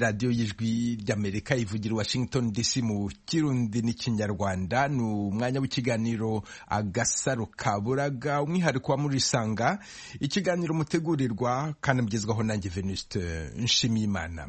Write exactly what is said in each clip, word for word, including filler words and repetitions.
radiyo y'ijwi ry'Amerika ivugira Washington D C mu Kirundi n'ikinyarwanda. Ni umwanya w'ikiganiro Agasaro Kaburaga, umwihariko wa Murisanga, ikiganiro mutegurirwa kandi mugezwaho nanjye Venuste Nshimiyimana.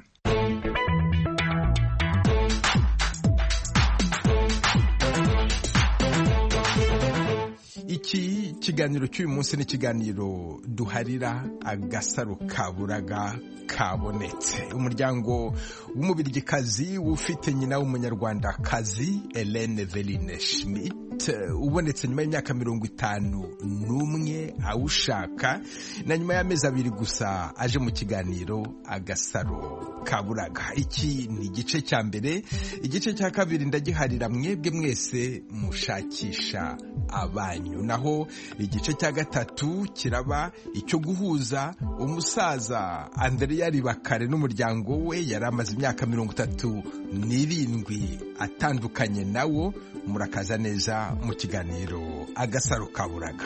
Iki kiganiro cy'uyu munsi ni ikiganiro duharira Agasaro Kaburaga kabonetse. Umuryango w'umubirigikazi ufite nyina w'umunyarwandakazi Hélène Eveline Schmidt ubonetse nyuma y'imyaka mirongo itanu n'umwe awushaka, na nyuma y'amezi abiri gusa aje mu kiganiro Agasaro Kaburaga. Iki ni igice cya mbere. Igice cya kabiri ndagiharira mwebwe mwese mushakisha abanyu, naho igice cya gatatu kiraba icyo guhuza umusaza Andrea Ribakare n'umuryango we yari amaze imyaka mirongo itatu n'irindwi atandukanye nawo. Murakaza neza mu kiganiro Agasaro Kaburaga.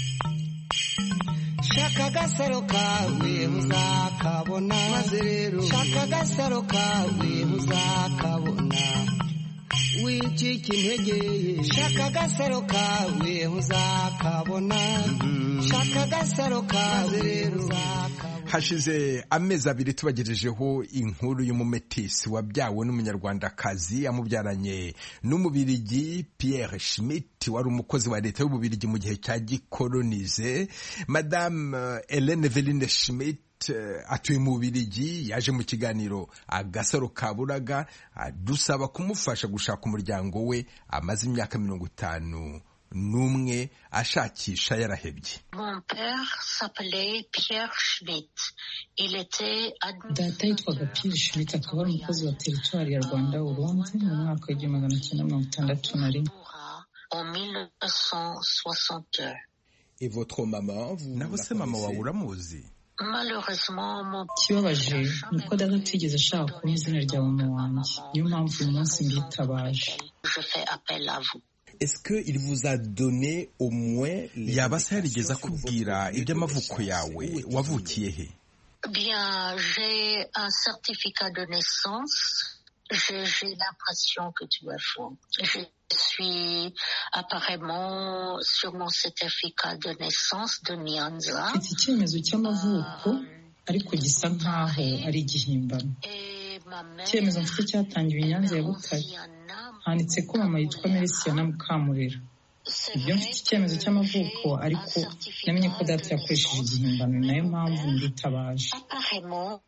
Shaka agasaro kawe muzakabona, maze rero shaka agasaro kawe muzakabona, wicika intege. Shaka agasaro kawe muzakabona, shaka agasaro kawe rero muzakabona. Hashize amezi abiri tubagejejeho inkuru y'umumetisi wabyawe n'umunyarwandakazi amubyaranye n'umubirigi Pierre Schmidt wari umukozi wa leta y'ububirigi mu gihe cya gikolonize. Madame Hélène Eveline Schmidt atuye mu Bubirigi, yaje mu kiganiro Agasaro Kaburaga dusaba kumufasha gushaka umuryango we amaze imyaka mirongo itanu n'umwe ashakisha yarahebye. Mon père s'appelait Pierre Schmidt. Il était Data yitwaga Pierre Schmidt, akaba ari umukozi wa teritwari ya Rwanda Urundi mu mwaka w'igihumbi magana cyenda mirongo itandatu na rimwe. En mille neuf cent soixante-deux. Et votre maman, vous naho se mama wawe uramuzi? Malheureusement, mon Ikibabaje ni uko data atigeze ashaka kumenya izina rya mama wanjye, niyo mpamvu uyu munsi mbitabaje. Je fais appel à vous. Est-ce que il vous a donné au moins yaba se yarigeze akubwira iby'amavuko yawe, wavukiye he? Bien, j'ai un certificat de naissance. J'ai, j'ai l'impression que tu as faux. Je suis apparemment sur mon certificat de naissance de Nyanza. Mfite icyemezo cy'amavuko ariko gisa nkaho ari igihimbano. Icyemezo mfite cyatangiwe i Nyanza ya Butare. Handitse ko mama yitwa Melisiana Mukamurera. Ibyo mfite icyemezo cy'amavuko ariko namenye ko data yakoresheje igihimbano, nayo mpamvu mbitabaje. Apparemment,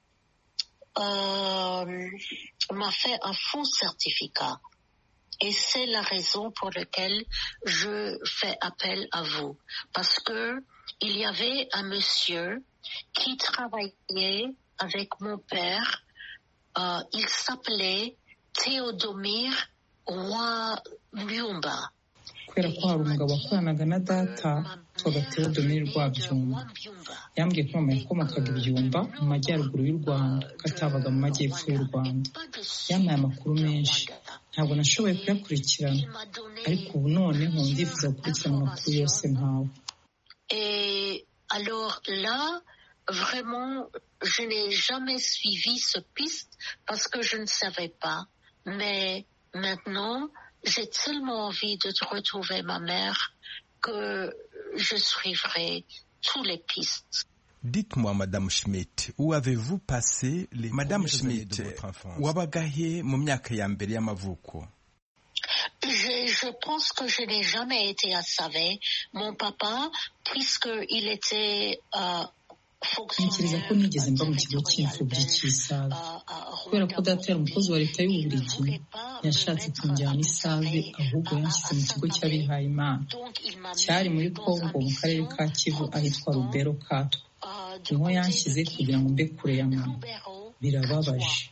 euh, m'a fait un faux certificat. Et c'est la raison pour laquelle je fais appel à vous. Parce que il y avait un monsieur qui travaillait avec mon père. Euh, il s'appelait Théodomir Rwabyumba. Kubera ko hari umugabo wakoranaga na data witwaga Théodomir Rwabyumba, yambwiye ko mama yakomokaga ibyumba mu majyaruguru y'u Rwanda, katabaga mu majyepfo y'u Rwanda. Yampaye amakuru menshi, ntabwo nashoboye kuyakurikirana, ariko ubu noneho ndifuza gukurikirana amakuru yose ntawe. Et alors là, vraiment, je n'ai jamais suivi ce piste parce que je ne savais pas. Mais maintenant, j'ai tellement envie de retrouver ma mère que je suivrai tous les pistes. Dites-moi, Madame Schmidt, où avez-vous passé les Madame Schmidt, wabagahe mu myaka ya mbere y'amavuko? Je, je pense que je n'ai jamais été à Savé. Mon papa, puisqu'il était euh, Ntekereza ko nigeze mba mu kigo cy'imfubyi cy'Isave. Kubera ko data yari umukozi wa leta y'Ububirigi, yashatse kunjyana Isave, ahubwo yanshyize mu kigo cy'abihaye Imana cyari muri Kongo mu karere ka Kivu ahitwa Lubero Katwa. Niho yanshyize kugira ngo mbe kure ya mama. Birababaje.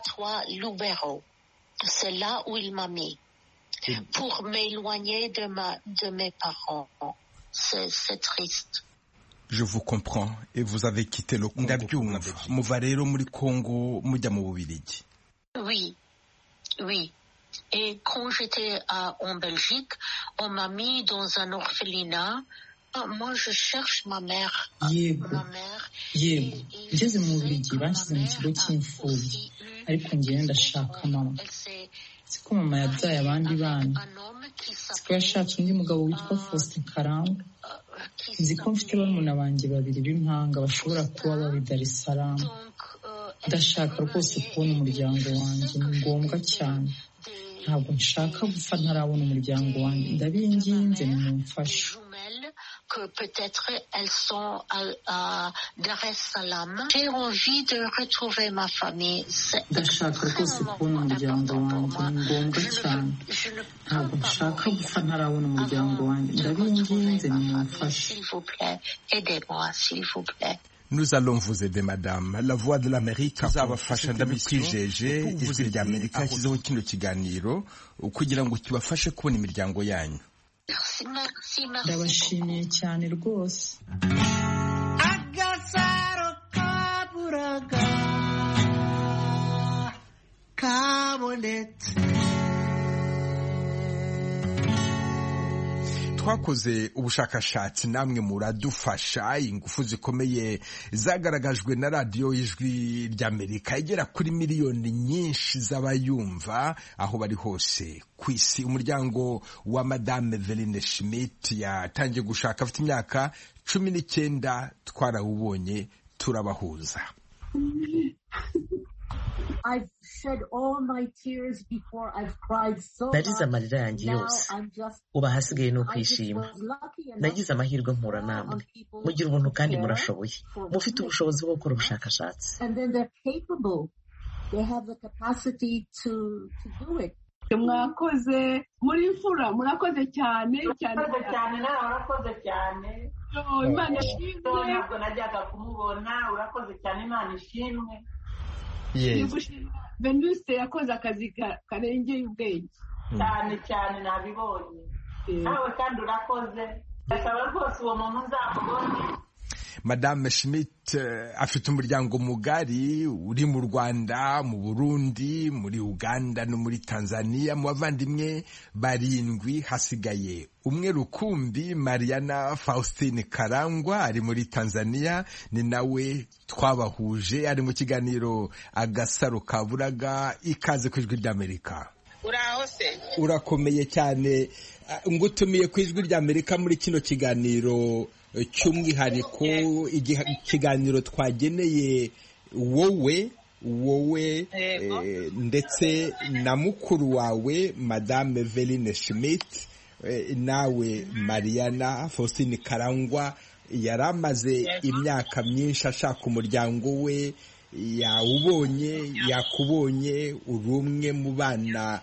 C'est là où il m'a mis pour m'éloigner de ma de mes parents. C'est, c'est triste. Je vous comprends. Et vous avez quitté le Congo. Ndabyumva. Muva rero muri Congo mujya mu Bubirigi. Oui, oui. Et quand j'étais à, en Belgique, on m'a mis dans un orphelinat. Moi, je cherche ma mère. Yego. yego ngeze mu Bubiligi banshyize mu kigo cy'imfubyi ariko njyewe ndashaka mama siko mama yabyaye abandi bana siko yashatse undi mugabo witwa Faustin Karangwa nzi ko mfite barumuna banjye babiri b'impanga bashobora kuba baba i Dar es Salaam ndashaka rwose kubona umuryango wanjye ni ngombwa cyane ntabwo nshaka gupfa ntarabona umuryango wanjye ndabinginze nimumfashe que peut-être elles sont à, à Dar es Salaam. J'ai envie de retrouver ma famille. C'est ndashaka rwose kubona umuryango wanjye ni ngombwa cyane ntabwo nshaka gupfa ntarabona umuryango wanjye ndabinginze nimumfashe. S'il vous plaît, aidez-moi, s'il vous plaît. Nous allons vous aider madame. La voix de l'Amérique izabafasha ndabikwijeje ijwi rya Amerika yashyizeho kino kiganiro kugira ngo kibafashe kubona imiryango yanyu. ndabashimiye cyane rwose. Agasaro kaburaga kabonetse. Twakoze ubushakashatsi namwe muradufasha ingufu zikomeye zagaragajwe na radiyo y'ijwi ry'Amerika igera kuri miliyoni nyinshi z'abayumva aho bari hose ku isi. Umuryango wa Madame Veline Schmidt yatangiye gushaka afite imyaka cumi n'icyenda twarawubonye turabahuza. I've shed all my tears before. I've cried so much. Narize amarira yanjye yose uba hasigaye no kwishima. Nagize amahirwe mpura namwe mugira ubuntu kandi murashoboye mufite ubushobozi bwo gukora ubushakashatsi. And then they're capable. They have the capacity to to do it. Mwakoze muri mfura murakoze cyane cyane cyane nawe urakoze cyane. Imana ishimwe. Ntabwo najyaga kumubona urakoze cyane Imana ishimwe. Yes. Venuste yakoze akazi karengeye ubwenge cyane cyane nabibonye nawe kandi urakoze ndasaba rwose uwo muntu nzamubone. Madame Schmidt afite umuryango mugari uri mu Rwanda, mu Burundi, muri Uganda no muri Tanzania. Mu bavandimwe barindwi hasigaye umwe rukumbi. Mariana Faustine Karangwa ari muri Tanzania, ni nawe twabahuje, ari mu kiganiro Agasaro Kaburaga. Ikaze ku ijwi ry'Amerika. Uraho se? Urakomeye cyane. Ngutumiye ku ijwi ry'Amerika muri kino kiganiro cy'umwihariko, ikiganiro twageneye wowe wowe eh, ndetse na mukuru wawe Madame Veline Schmidt, eh, nawe Mariana Faustine Karangwa yaramaze imyaka myinshi ashaka umuryango we, yawubonye yakubonye, uri umwe mu bana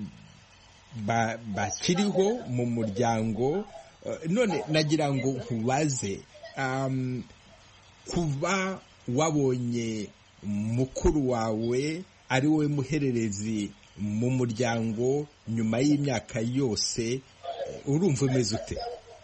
bakiriho mu muryango. None nagira ngo nkubaze, um, kuba wabonye mukuru wawe ari wowe muhererezi mu muryango nyuma y'imyaka yose, urumva umeze ute?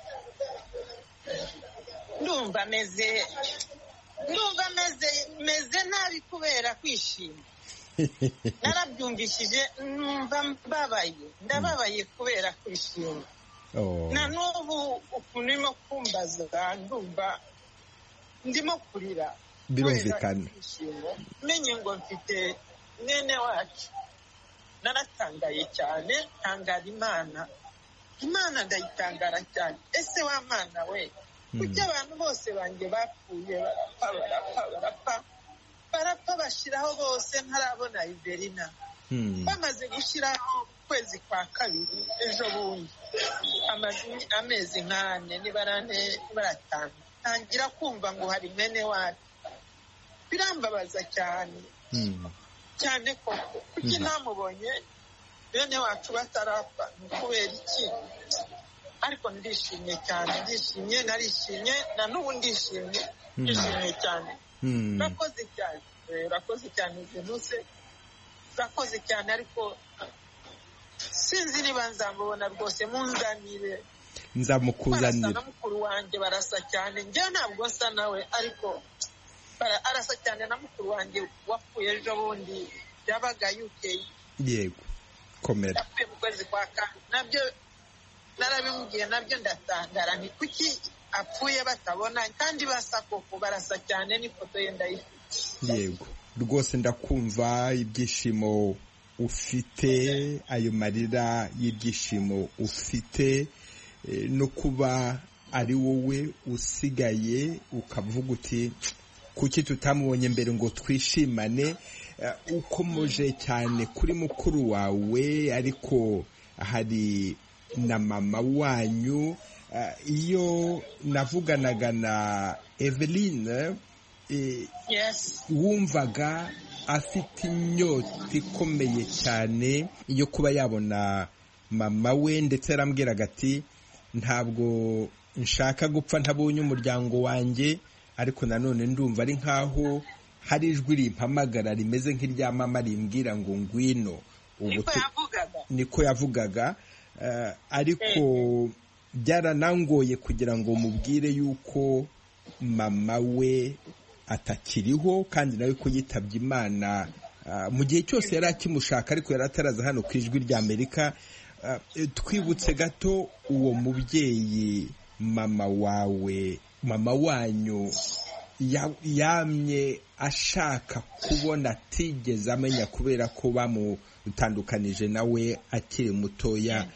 Ndumva meze ndumva meze meze nabi kubera kwishima. Narabyumvishije numva mbabaye ndababaye kubera kwishima. Na n'ubu ukuntu urimo kumbaza ndumva ndimo kurira. Birumvikana. Menye ngo mfite mwene wacu. Naratangaye cyane, tangara Imana. Imana ndayitangara cyane. Ese wa Mana we, kuki abantu bose banjye bapfuye barapfa barapfa barapfa barapfa bashiraho bose ntarabona Iverina. Bamaze gushyiraho kwezi kwa kabiri ejo bundi amezi nkane nibarane baratanga tangira kumva ngo hari mwene wacu. Birambabaza cyane cyane koko kuki namubonye bene wacu batarapfa kubera iki. Ariko ndishimye cyane, ndishimye narishimye na n'ubu ndishimye ndishimye cyane. Nakoze cyane rakoze cyane Venuse, rakoze cyane, ariko sinzi niba nzamubona rwose. Munzanire nzamukuzanira. Barasa mukuru wanjye barasa cyane, njye ntabwo nsa nawe ariko arasa cyane na mukuru wanjye wapfuye ejo bundi yabaga U K. Yego komera. Yapfuye mu kwezi kwa kane, nabyo narabimubwiye, nabyo ndatangara nti kuki apfuye batabona kandi basa koko barasa cyane n'ifoto ye ndayifite. Yego rwose ndakumva ibyishimo ufite, ayo marira y'ibyishimo ufite, no kuba ari wowe usigaye ukavuga uti kuki tutamubonye mbere ngo twishimane. Ukomoje cyane kuri mukuru wawe, ariko hari na mama wanyu. Iyo navuganaga na Eveline, wumvaga afite inyota ikomeye cyane yo kuba yabona mama we, ndetse yarambwiraga ati ntabwo nshaka gupfa ntabonye umuryango wanjye, ariko nanone ndumva ari nkaho hari ijwi rimpamagara rimeze nk'irya mama rimbwira ngo ngwino. Niko yavugaga, ariko byaranangoye kugira ngo mubwire yuko mama we atakiriho, kandi nawe ko yitabye Imana mu gihe cyose yari akimushaka, ariko yari ataraza hano ku ijwi rya Amerika. Twibutse gato uwo mubyeyi mama wawe, mama wanyu yamye ashaka kubona atigeze amenya kubera ko bamutandukanije nawe akiri mutoya.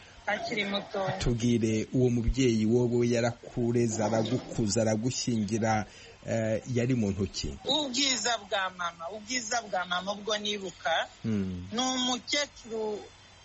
Tubwire uwo mubyeyi wowe yarakureze, aragukuza, aragushyingira, yari mu ntoki. Ubwiza bwa mama, ubwiza bwa mama ubwo nibuka, ni umukecuru.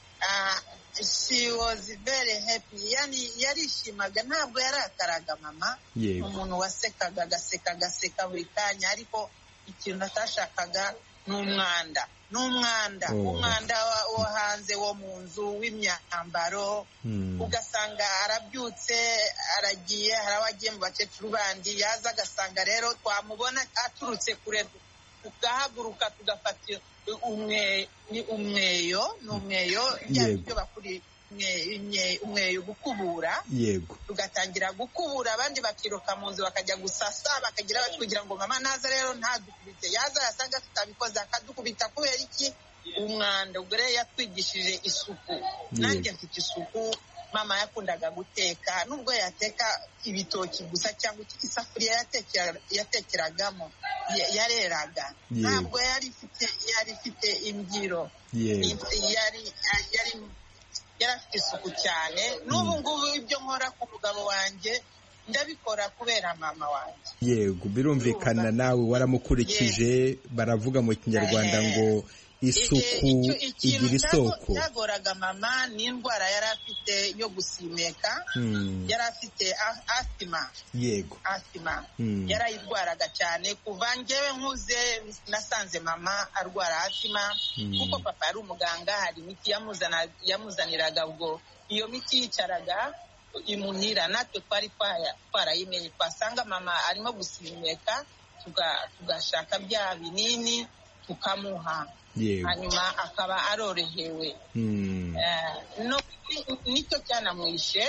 She was very happy. Yani yarishimaga, ntabwo yarakaraga mama. Umuntu wasekaga agaseka agaseka buri kanya, ariko ikintu atashakaga ni umwanda. N'umwanda, umwanda wo hanze wo mu nzu w'imyambaro. Ugasanga arabyutse aragiye, hari abagiye mu bakecuru bandi, yaza agasanga rero twamubona aturutse kure, tugahaguruka tugafata umwe ni umweyo n'umweyo byo bakuri umweyo gukubura. Yego, tugatangira gukubura, abandi bakiruka mu nzu bakajya gusasa, bakagira bati kugira ngo mama naza rero ntadukubite, yaza yasanga tutabikoze akadukubita kubera iki? Umwanda. Ubwo rero yatwigishije isuku. Nanjye mfite isuku. Mama yakundaga guteka, nubwo yateka ibitoki gusa cyangwa isafuriya yatekeragamo yareraga, ntabwo yari ifite yari ifite imbyiro, yari yari yarafite isuku cyane. N'ubu ngubu ibyo nkora ku mugabo wanjye ndabikora kubera mama wanjye. Yego, birumvikana nawe waramukurikije. Baravuga mu Kinyarwanda ngo isuku igira isoko. Yagoraga mama ni indwara yari afite yo gusimeka. Yari afite asima. Yego, asima. Yarayirwaraga cyane. Kuva njyewe nkuze nasanze mama arwara asima, kuko papa ari umuganga, hari imiti yamuzana yamuzaniraga, ubwo iyo miti yicaraga imunira, natwe twari twarayimenye. Twasanga mama arimo gusimeka, tugashaka bya binini tukamuha, hanyuma akaba arorohewe. Nicyo cyanamwishe.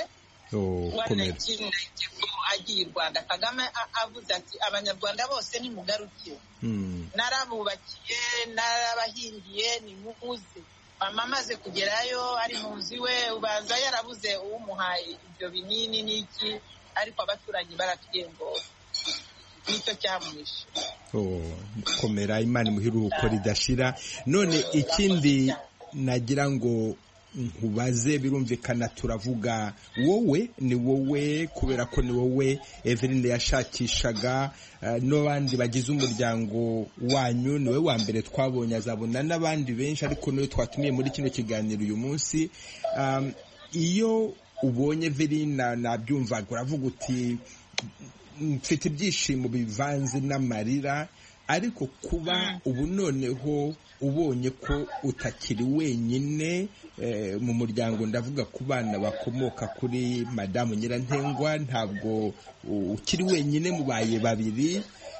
Agiye i Rwanda, Kagame avuze ati abanyarwanda bose nimugaruke, narabubakiye narabahingiye nimuze. Mama amaze kugerayo ari mu nzu iwe, ubanza yarabuze uwumuhaye ibyo binini n'iki, ariko abaturanyi baratubwiye ngo nicyo cyamwishe. Komera, Imana imuhiruko ridashira. None ikindi nagira ngo nkubaze, birumvikana turavuga wowe, ni wowe kubera ko ni wowe Eveline yashakishaga, n'abandi bagize umuryango wanyu niwe wa mbere twabonye, azabona n'abandi benshi, ariko niwe twatumiye muri kino kiganiro uyu munsi. Iyo ubonye Eveline nabyumvaga uravuga uti mfite ibyishimo bivanze n'amarira, ariko kuba ubu noneho ubonye ko utakiri wenyine mu muryango, ndavuga ku bana bakomoka kuri Madamu Nyirantengwa, ntabwo ukiri wenyine, mubaye babiri.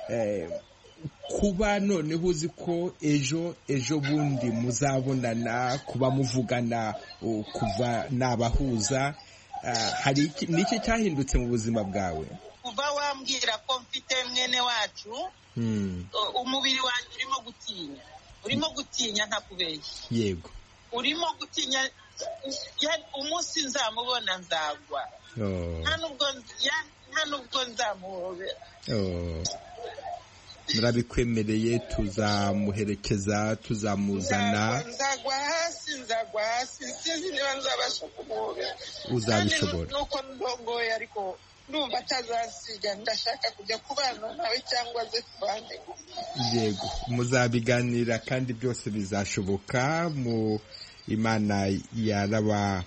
Kuba noneho uzi ko ejo ejo bundi muzabonana, kuba muvugana kuva nabahuza, hari n'iki cyahindutse mu buzima bwawe? Kuva wambwira ko mfite mwene wacu, umubiri wanjye urimo gutinya, urimo gutinya ntakubeshya. Yego, urimo gutinya umunsi nzamubona nzagwa nta nubwo nta nubwo nzamuhobera. murabikwemereye tuzamuherekeza tuzamuzana. nzagwa hasi nzagwa hasi sinzi niba nzabasha kumuhobera. uzabishobora nuko ndongoye ariko ndumva atazasiga ndashaka kujya kubana nawe cyangwa ze kubande. yego muzabiganira kandi byose bizashoboka. mu Imana yaraba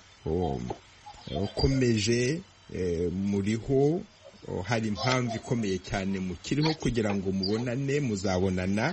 ukomeje muriho, hari impamvu ikomeye cyane mukiriho kugira ngo mubonane, muzabonana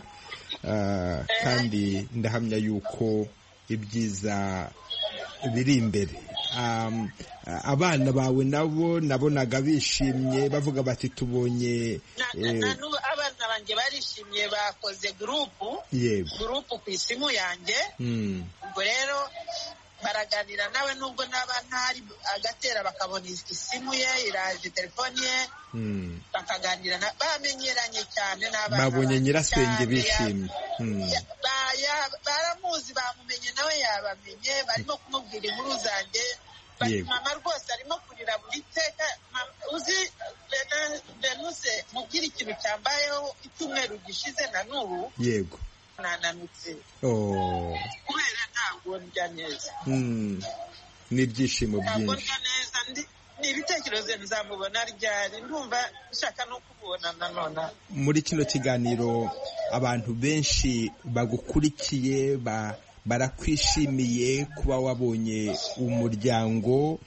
kandi ndahamya yuko ibyiza biri imbere. abana bawe nabo nabonaga bishimye bavuga bati tubonye. abana banjye barishimye, bakoze gurupu gurupu ku isimu yanjye. ubwo rero baraganira nawe nubwo naba ntari agatera bakabona isimu ye iraje telefoni ye bakaganira, bamenyeranye cyane n'abana. babonye nyirasenge bishimye. baramuzi, bamumenye nawe yabamenye, barimo kumubwira inkuru zanjye. mama rwose arimo kurira buri teka. uzi denuse mubwira ikintu cyambayeho icyumweru gishize na n'ubu. yego nananutse kubera ntabwo ndya neza. n'ibyishimo byinshi. ntabwo ndya neza, ni ibitekerezo nzamubona ryari, ndumva nshaka no kubona nanone. muri kino kiganiro abantu benshi bagukurikiye barakwishimiye kuba wabonye umuryango.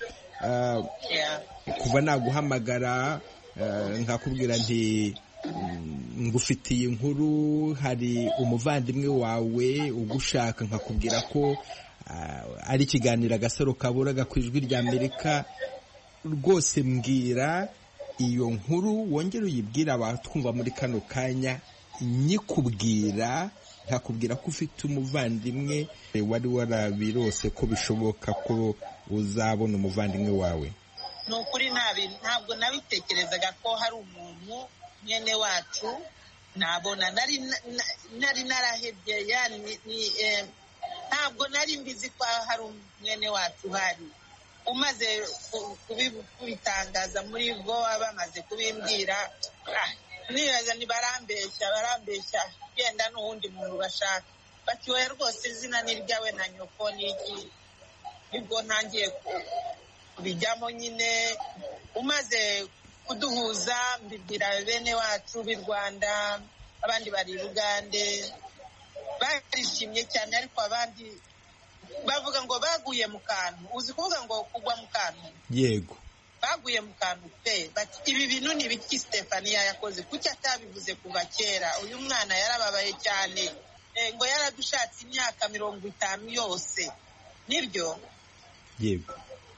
kuva naguhamagara nkakubwira nti ngufitiye inkuru, hari umuvandimwe wawe ugushaka, nkakubwira ko ari ikiganiro Agasaro Kaburaga ku Ijwi ry'Amerika. rwose mbwira iyo nkuru wongere uyibwira abatwumva muri kano kanya. nyikubwira nkakubwira ko ufite umuvandimwe wari warabirose ko bishoboka ko uzabona umuvandimwe wawe. ni ukuri ntabwo nabitekerezaga ko hari umuntu mwene wacu nabona. nari nari narahebye, yani ntabwo nari mbizi ko hari mwene wacu hari. umaze kubitangaza muri bwo bamaze kubimbwira, nibaza ntibarambeshya barambeshya genda n'uwundi muntu bashaka. batiwe rwose izina ni ryawe na nyoko n'iki. nibwo ntangiye kubijyamo nyine. umaze kuduhuza mbibwira bene wacu b'i Rwanda, abandi bari i Bugande, barishimye cyane. ariko abandi bavuga ngo baguye mu kantu. uzi kuvuga ngo kugwa mu kantu? yego baguye mu kantu pe. bati ibi bintu ni ibiki Stefania yakoze, kuki atabivuze kuva kera? uyu mwana yarababaye cyane, ngo yaradushatse imyaka mirongo itanu yose. nibyo? yego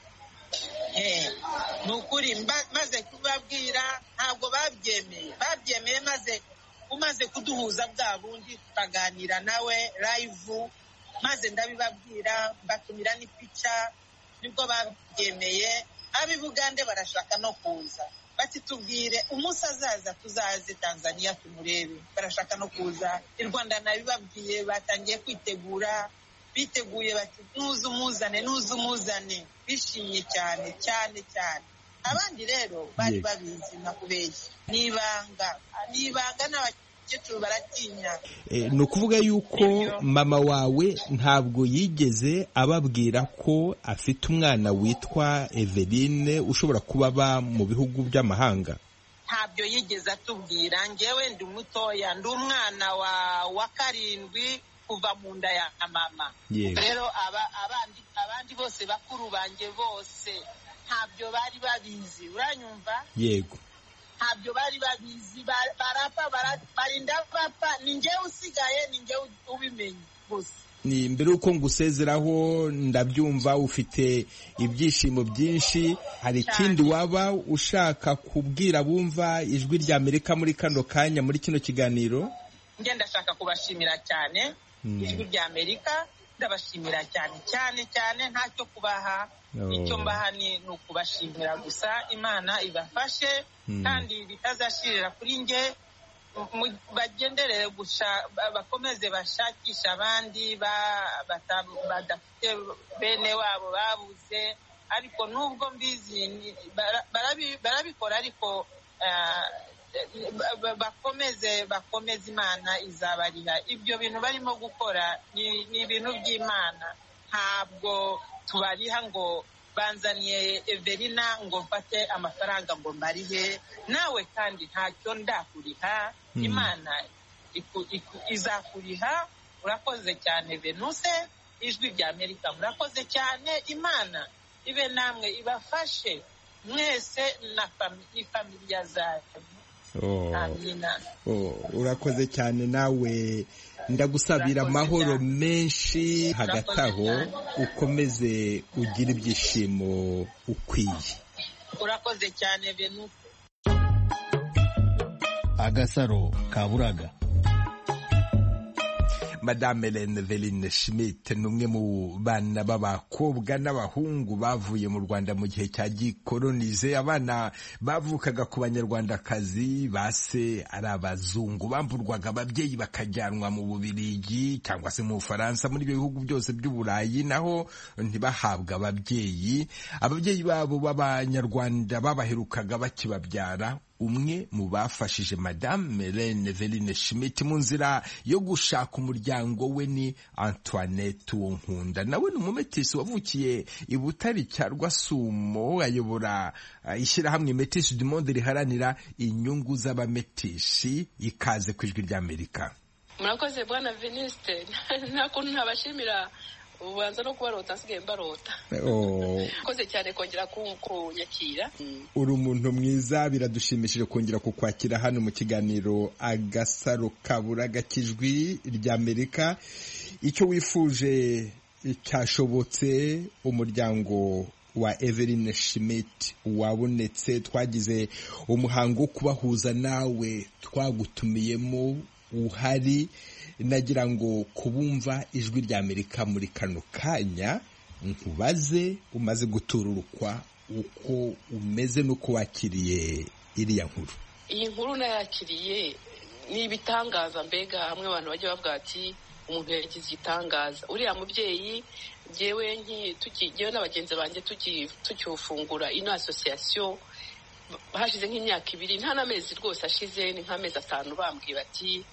ni ukuri. maze kubabwira ntabwo babyemeye babyemeye maze umaze kuduhuza bwa bundi tukaganira nawe live, maze ndabibabwira mbatumira n'ipica, nibwo babyemeye. ab'i Bugande barashaka no kuza, bati tubwire umunsi azaza tuzaze Tanzania tumurebe. barashaka no kuza i Rwanda, nabibabwiye batangiye kwitegura, biteguye bati nuza umuzane nuza umuzane. bishimye cyane cyane cyane. abandi rero bari babizi nakubeshya, nibanga nibanga n'abakecuru baratinya. ni ukuvuga yuko mama wawe ntabwo yigeze ababwira ko afite umwana witwa Eveline ushobora kuba aba mu bihugu by'amahanga? ntabyo yigeze atubwira. ngewe ndi mutoya, ndi umwana wa wa karindwi kuva mu nda ya mama. rero abandi abandi bose bakuru banjye bose ntabyo bari babizi. uranyumva? yego ntabyo bari babizi. barapfa barinda bapfa, ni njyewe usigaye, ni njyewe ubimenye gusa. ni mbere yuko ngusezeraho ndabyumva ufite ibyishimo byinshi. hari ikindi waba ushaka kubwira bumva Ijwi ry'Amerika muri kano kanya muri kino kiganiro? njye ndashaka kubashimira cyane Ijwi ry'Amerika, ndabashimira cyane cyane cyane. ntacyo kubaha, icyo mbaha ni ukubashimira gusa. Imana ibafashe kandi bitazashirira kuri nge. bagenderere bakomeze bashakisha abandi badafite bene wabo babuze, ariko nubwo mbizi barabikora, ariko bakomeze bakomeze Imana izabariha. Ibyo bintu barimo gukora ni ibintu by'Imana, ntabwo tubariha ngo banzaniye Everina ngo mfate amafaranga ngo mbarihe nawe, kandi ntacyo ndakuriha. Imana izakuriha. Urakoze cyane Venuse, ijwi rya Amerika, murakoze cyane. Imana ibe namwe ibafashe mwese na familia zanyu. Oh. Amina. Oh, urakoze cyane nawe, ndagusabira amahoro menshi hagati aho, ukomeze ugira ibyishimo ukwiye. Urakoze cyane Venuse. Agasaro kaburaga. Madame Hélène Veline Schmidt ni umwe mu bana b'abakobwa n'abahungu bavuye mu Rwanda mu gihe cya gikolonize. Abana bavukaga ku banyarwandakazi base ari abazungu, bamburwaga ababyeyi bakajyanwa mu Bubiligi cyangwa se mu Bufaransa, muri ibyo bihugu byose by'Uburayi, naho ntibahabwa ababyeyi. Ababyeyi babo b'abanyarwanda babaherukaga bakibabyara. Umwe mu bafashije Madame Hélène Veline Schmidt mu nzira yo gushaka umuryango we ni Antoinette Uwonkunda. Nawe ni umumetisi wavukiye i Butare cya Rwasumo, ayobora ishyirahamwe Métis du Monde riharanira inyungu z'abametishi. Ikaze ku ijwi ry'Amerika. Murakoze bwana Venuste, nta kuntu ntabashimira ubanza no kubarota nsigaye mbarota. Oh. Koze cyane kongera kunyakira. Uri umuntu mwiza, biradushimishije kongera kukwakira hano mu kiganiro Agasaro kaburaga k'ijwi ry'Amerika. Icyo wifuje cyashobotse, umuryango wa Everine Schmidt wabonetse. Twagize umuhango wo kubahuza nawe, twagutumiyemo uhari. Nagira ngo kubumva ijwi ry'Amerika muri kano kanya nkubaze, umaze gutururukwa uko umeze nuko wakiriye iriya nkuru. Iyi nkuru nayakiriye ni ibitangaza, mbega hamwe abantu bajya bavuga ati umuntu yagize igitangaza. Uriya mubyeyi jewe nki tukigiye n'abagenzi banjye tukifungura ino association hashize nk'imyaka ibiri, nta n'amezi rwose ashize, ni nk'amezi atanu, bambwiye bati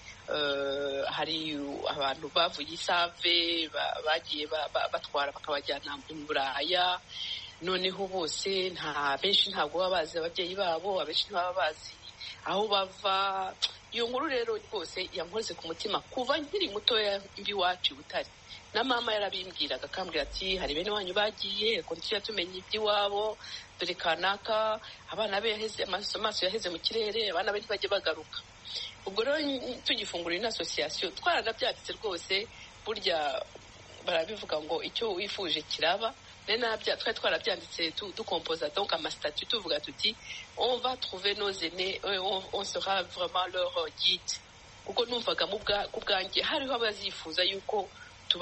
Uh, hari abantu bavuye isave bagiye batwara bakabajyana mu Buraya, noneho bose nta benshi ntabwo baba bazi ababyeyi babo, abenshi ntibaba bazi aho bava. Iyo nkuru rero rwose yankoze ku mutima kuva nkiri mutoya mbi wacu Butare, na mama yarabimbwiraga akambwira ati hari bene wanyu bagiye, ko ntitujya tumenya iby'iwabo, dore kanaka abana be yaheze amaso yaheze mu kirere, abana be ntibajye bagaruka. Ubwo rero tugifungura ino association twaragabyanditse rwose, burya barabivuga ngo icyo wifuje kiraba. Nenabya twari twarabyanditse dukompoza donc ama statut tuvuga tuti on va trouver nos aînés, on, on sera vraiment leur guide. Kuko numvaga mu bwanjye hariho abazifuza yuko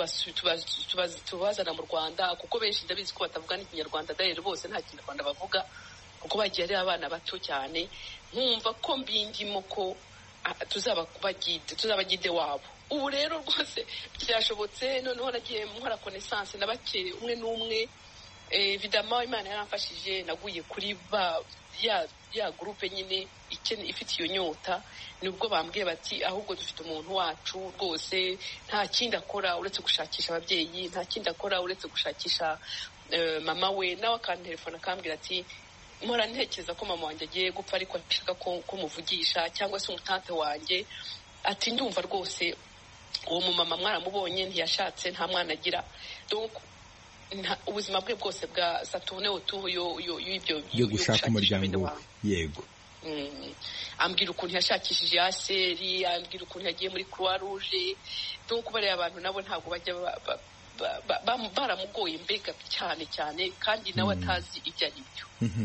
tubazana mu Rwanda, kuko benshi ndabizi ko batavuga n'ikinyarwanda, d'ailleurs bose nta kinyarwanda bavuga, kuko bagiye ari abana bato cyane. Nkumva ko mbindimo ko tuzaba bagide tuzabagide wabo. Ubu rero rwose byashobotse, noneho nagiye nkora connaissance na bake umwe n'umwe. Évidemment Imana yaramfashije, naguye kuri ba ya ya groupe nyine ifite iyo nyota, nubwo bambwiye bati ahubwo dufite umuntu wacu rwose nta kindi akora uretse gushakisha ababyeyi, nta kindi akora uretse gushakisha uh, mama we. Nawe akantelefona akambwira ati mpora ntekereza ko mama wanjye agiye gupfa, ariko ashaka ko muvugisha, cyangwa se umutante wanjye ati ndumva rwose uwo mumama mwaramubonye ntiyashatse, nta mwana agira, donc ubuzima bwe bwose bwa satune otu yo yo y'ibyo yo gushaka umuryango. Yego. Mm. Ambwira ukuntu yashakishije aseri, ambwira ukuntu yagiye muri Croix Rouge, donc bari abantu nabo ntabwo bajya baramugoye mbega cyane cyane, kandi nawe atazi ibyo ari byo.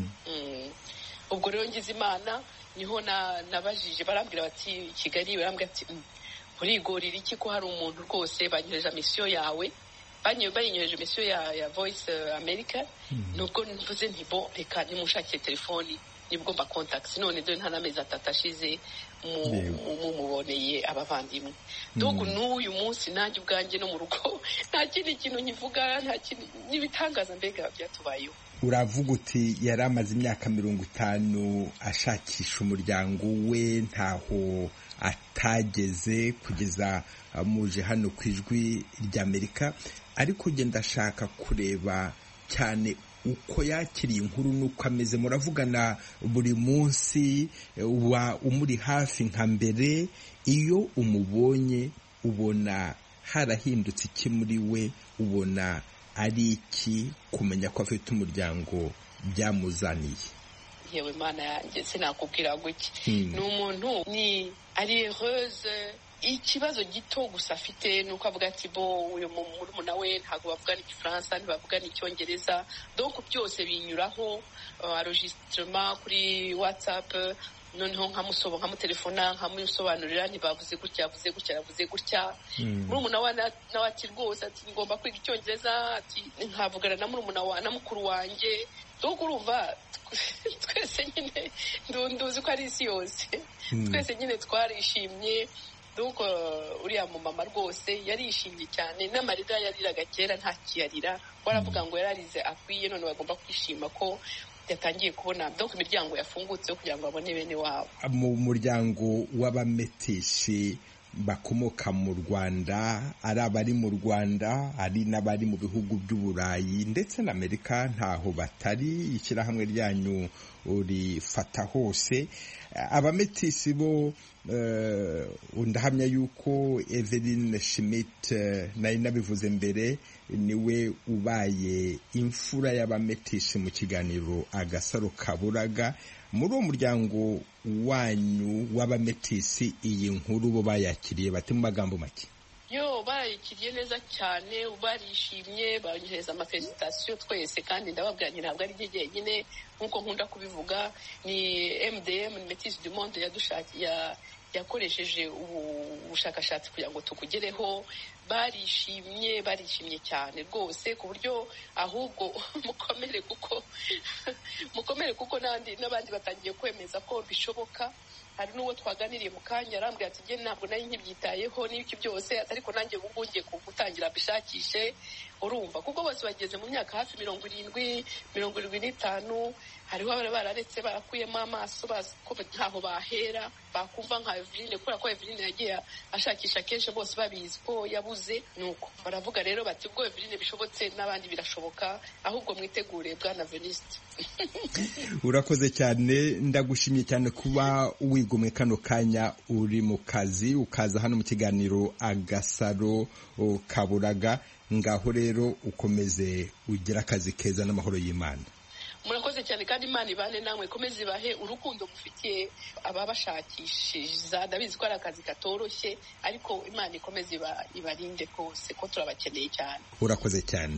Ubwo rero ngize Imana, niho nabajije, barambwira bati Kigali, barambwira ati urigorira iki ko hari umuntu rwose banyoheje mission yawe, banyoheje mission ya ya Voice America. Nubwo mvuze nti bo reka nimushakire telefoni nibwo mba contacts none dore nta n'amezi atatu ashize mumuboneye abavandimwe dogo n'uyu munsi nanjye ubwanjye no mu rugo nta kindi kintu nkivuga nta kindi n'ibitangaza mbega byatubayeho. Uravuga uti yari amaze imyaka mirongo itanu ashakisha umuryango we ntaho atageze kugeza muje hano ku ijwi ry'Amerika, ariko ugenda ashaka kureba cyane uko yakiriye inkuru n'uko ameze. Muravugana buri munsi, uba umuri hafi nka mbere. Iyo umubonye ubona harahindutse iki muri we? Ubona ari iki kumenya ko afite umuryango byamuzaniye? Yewe Mana yanjye sinakubwira guki. Ni umuntu ni ari heureuse. Ikibazo gito gusa afite nuko avuga ati bo uyu murumuna we ntabwo bavugana igifaransa ntibavugana icyongereza, donc byose binyuraho enregistrement kuri WhatsApp, noneho nkamusoba nkamutelefona nkamusobanurira ntibavuze gutya yavuze gutya yavuze gutya. Murumuna wa nawe ati rwose ati ngomba kwiga icyongereza, ati nkavugana na murumuna wa na mukuru wanjye. Donc urumva twese nyine ndunduzi ko ari isi yose, twese nyine twarishimye. Donc uriya mu mama rwose yarishimye cyane, n'amarira yariraga kera nta kiyarira. Waravuga ngo yararize akwiye, none bagomba kwishima ko yatangiye kubona donc imiryango yafungutse kugira ngo abone bene wabo. Mu muryango w'abametishi bakomoka mu Rwanda, ari abari mu Rwanda ari n'abari mu bihugu by'Uburayi ndetse na Amerika ntaho batari, ishyirahamwe ryanyu urifata hose. Abametisi bo ndahamya yuko Evelyn Schmidt nari nabivuze mbere niwe ubaye imfura y'abametishi mu kiganiro Agasaro Kaburaga. Muri uwo muryango wanyu w'abametisi iyi nkuru bo bayakiriye bate mu magambo make? Yo barayikiriye neza cyane, barishimye, banyohereza amafelicitation twese, kandi ndababwira nti ntabwo ari jye nyine nkuko nkunda kubivuga, ni M D M Métis du Monde yadushakiye yakoresheje ubushakashatsi kugira ngo tukugereho. Barishimye barishimye cyane rwose ku buryo ahubwo mukomere kuko mukomere kuko nandi n'abandi batangiye kwemeza ko bishoboka. Hari n'uwo twaganiriye mu kanya arambwira ati nge ntabwo nari nkibyitayeho n'ibiki byose, ariko nanjye ubu ngiye gutangira bishakishe. Urumva kuko bose bageze mu myaka hafi mirongo irindwi mirongo irindwi n'itanu. Hariho abari bararetse barakuyemo amaso bazi ko ntaho bahera bakumva nka Eveline, kubera ko Eveline yagiye ashakisha kenshi bose babizi ko yabuze. Nuko baravuga rero bati ubwo Eveline bishobotse n'abandi birashoboka, ahubwo mwitegure bwana Veniste. Urakoze cyane, ndagushimye cyane kuba wigomwe kano kanya uri mu kazi ukaza hano mu kiganiro Agasaro Kaburaga. Ngaho rero ukomeze ugira akazi keza n'amahoro y'Imana. Murakoze cyane kandi Imana ibane namwe, komeze ibahe urukundo mufitiye ababashakishiza. Ndabizi ko ari akazi katoroshye, ariko Imana ikomeze ibarinde kose ko turabakeneye cyane. Urakoze cyane.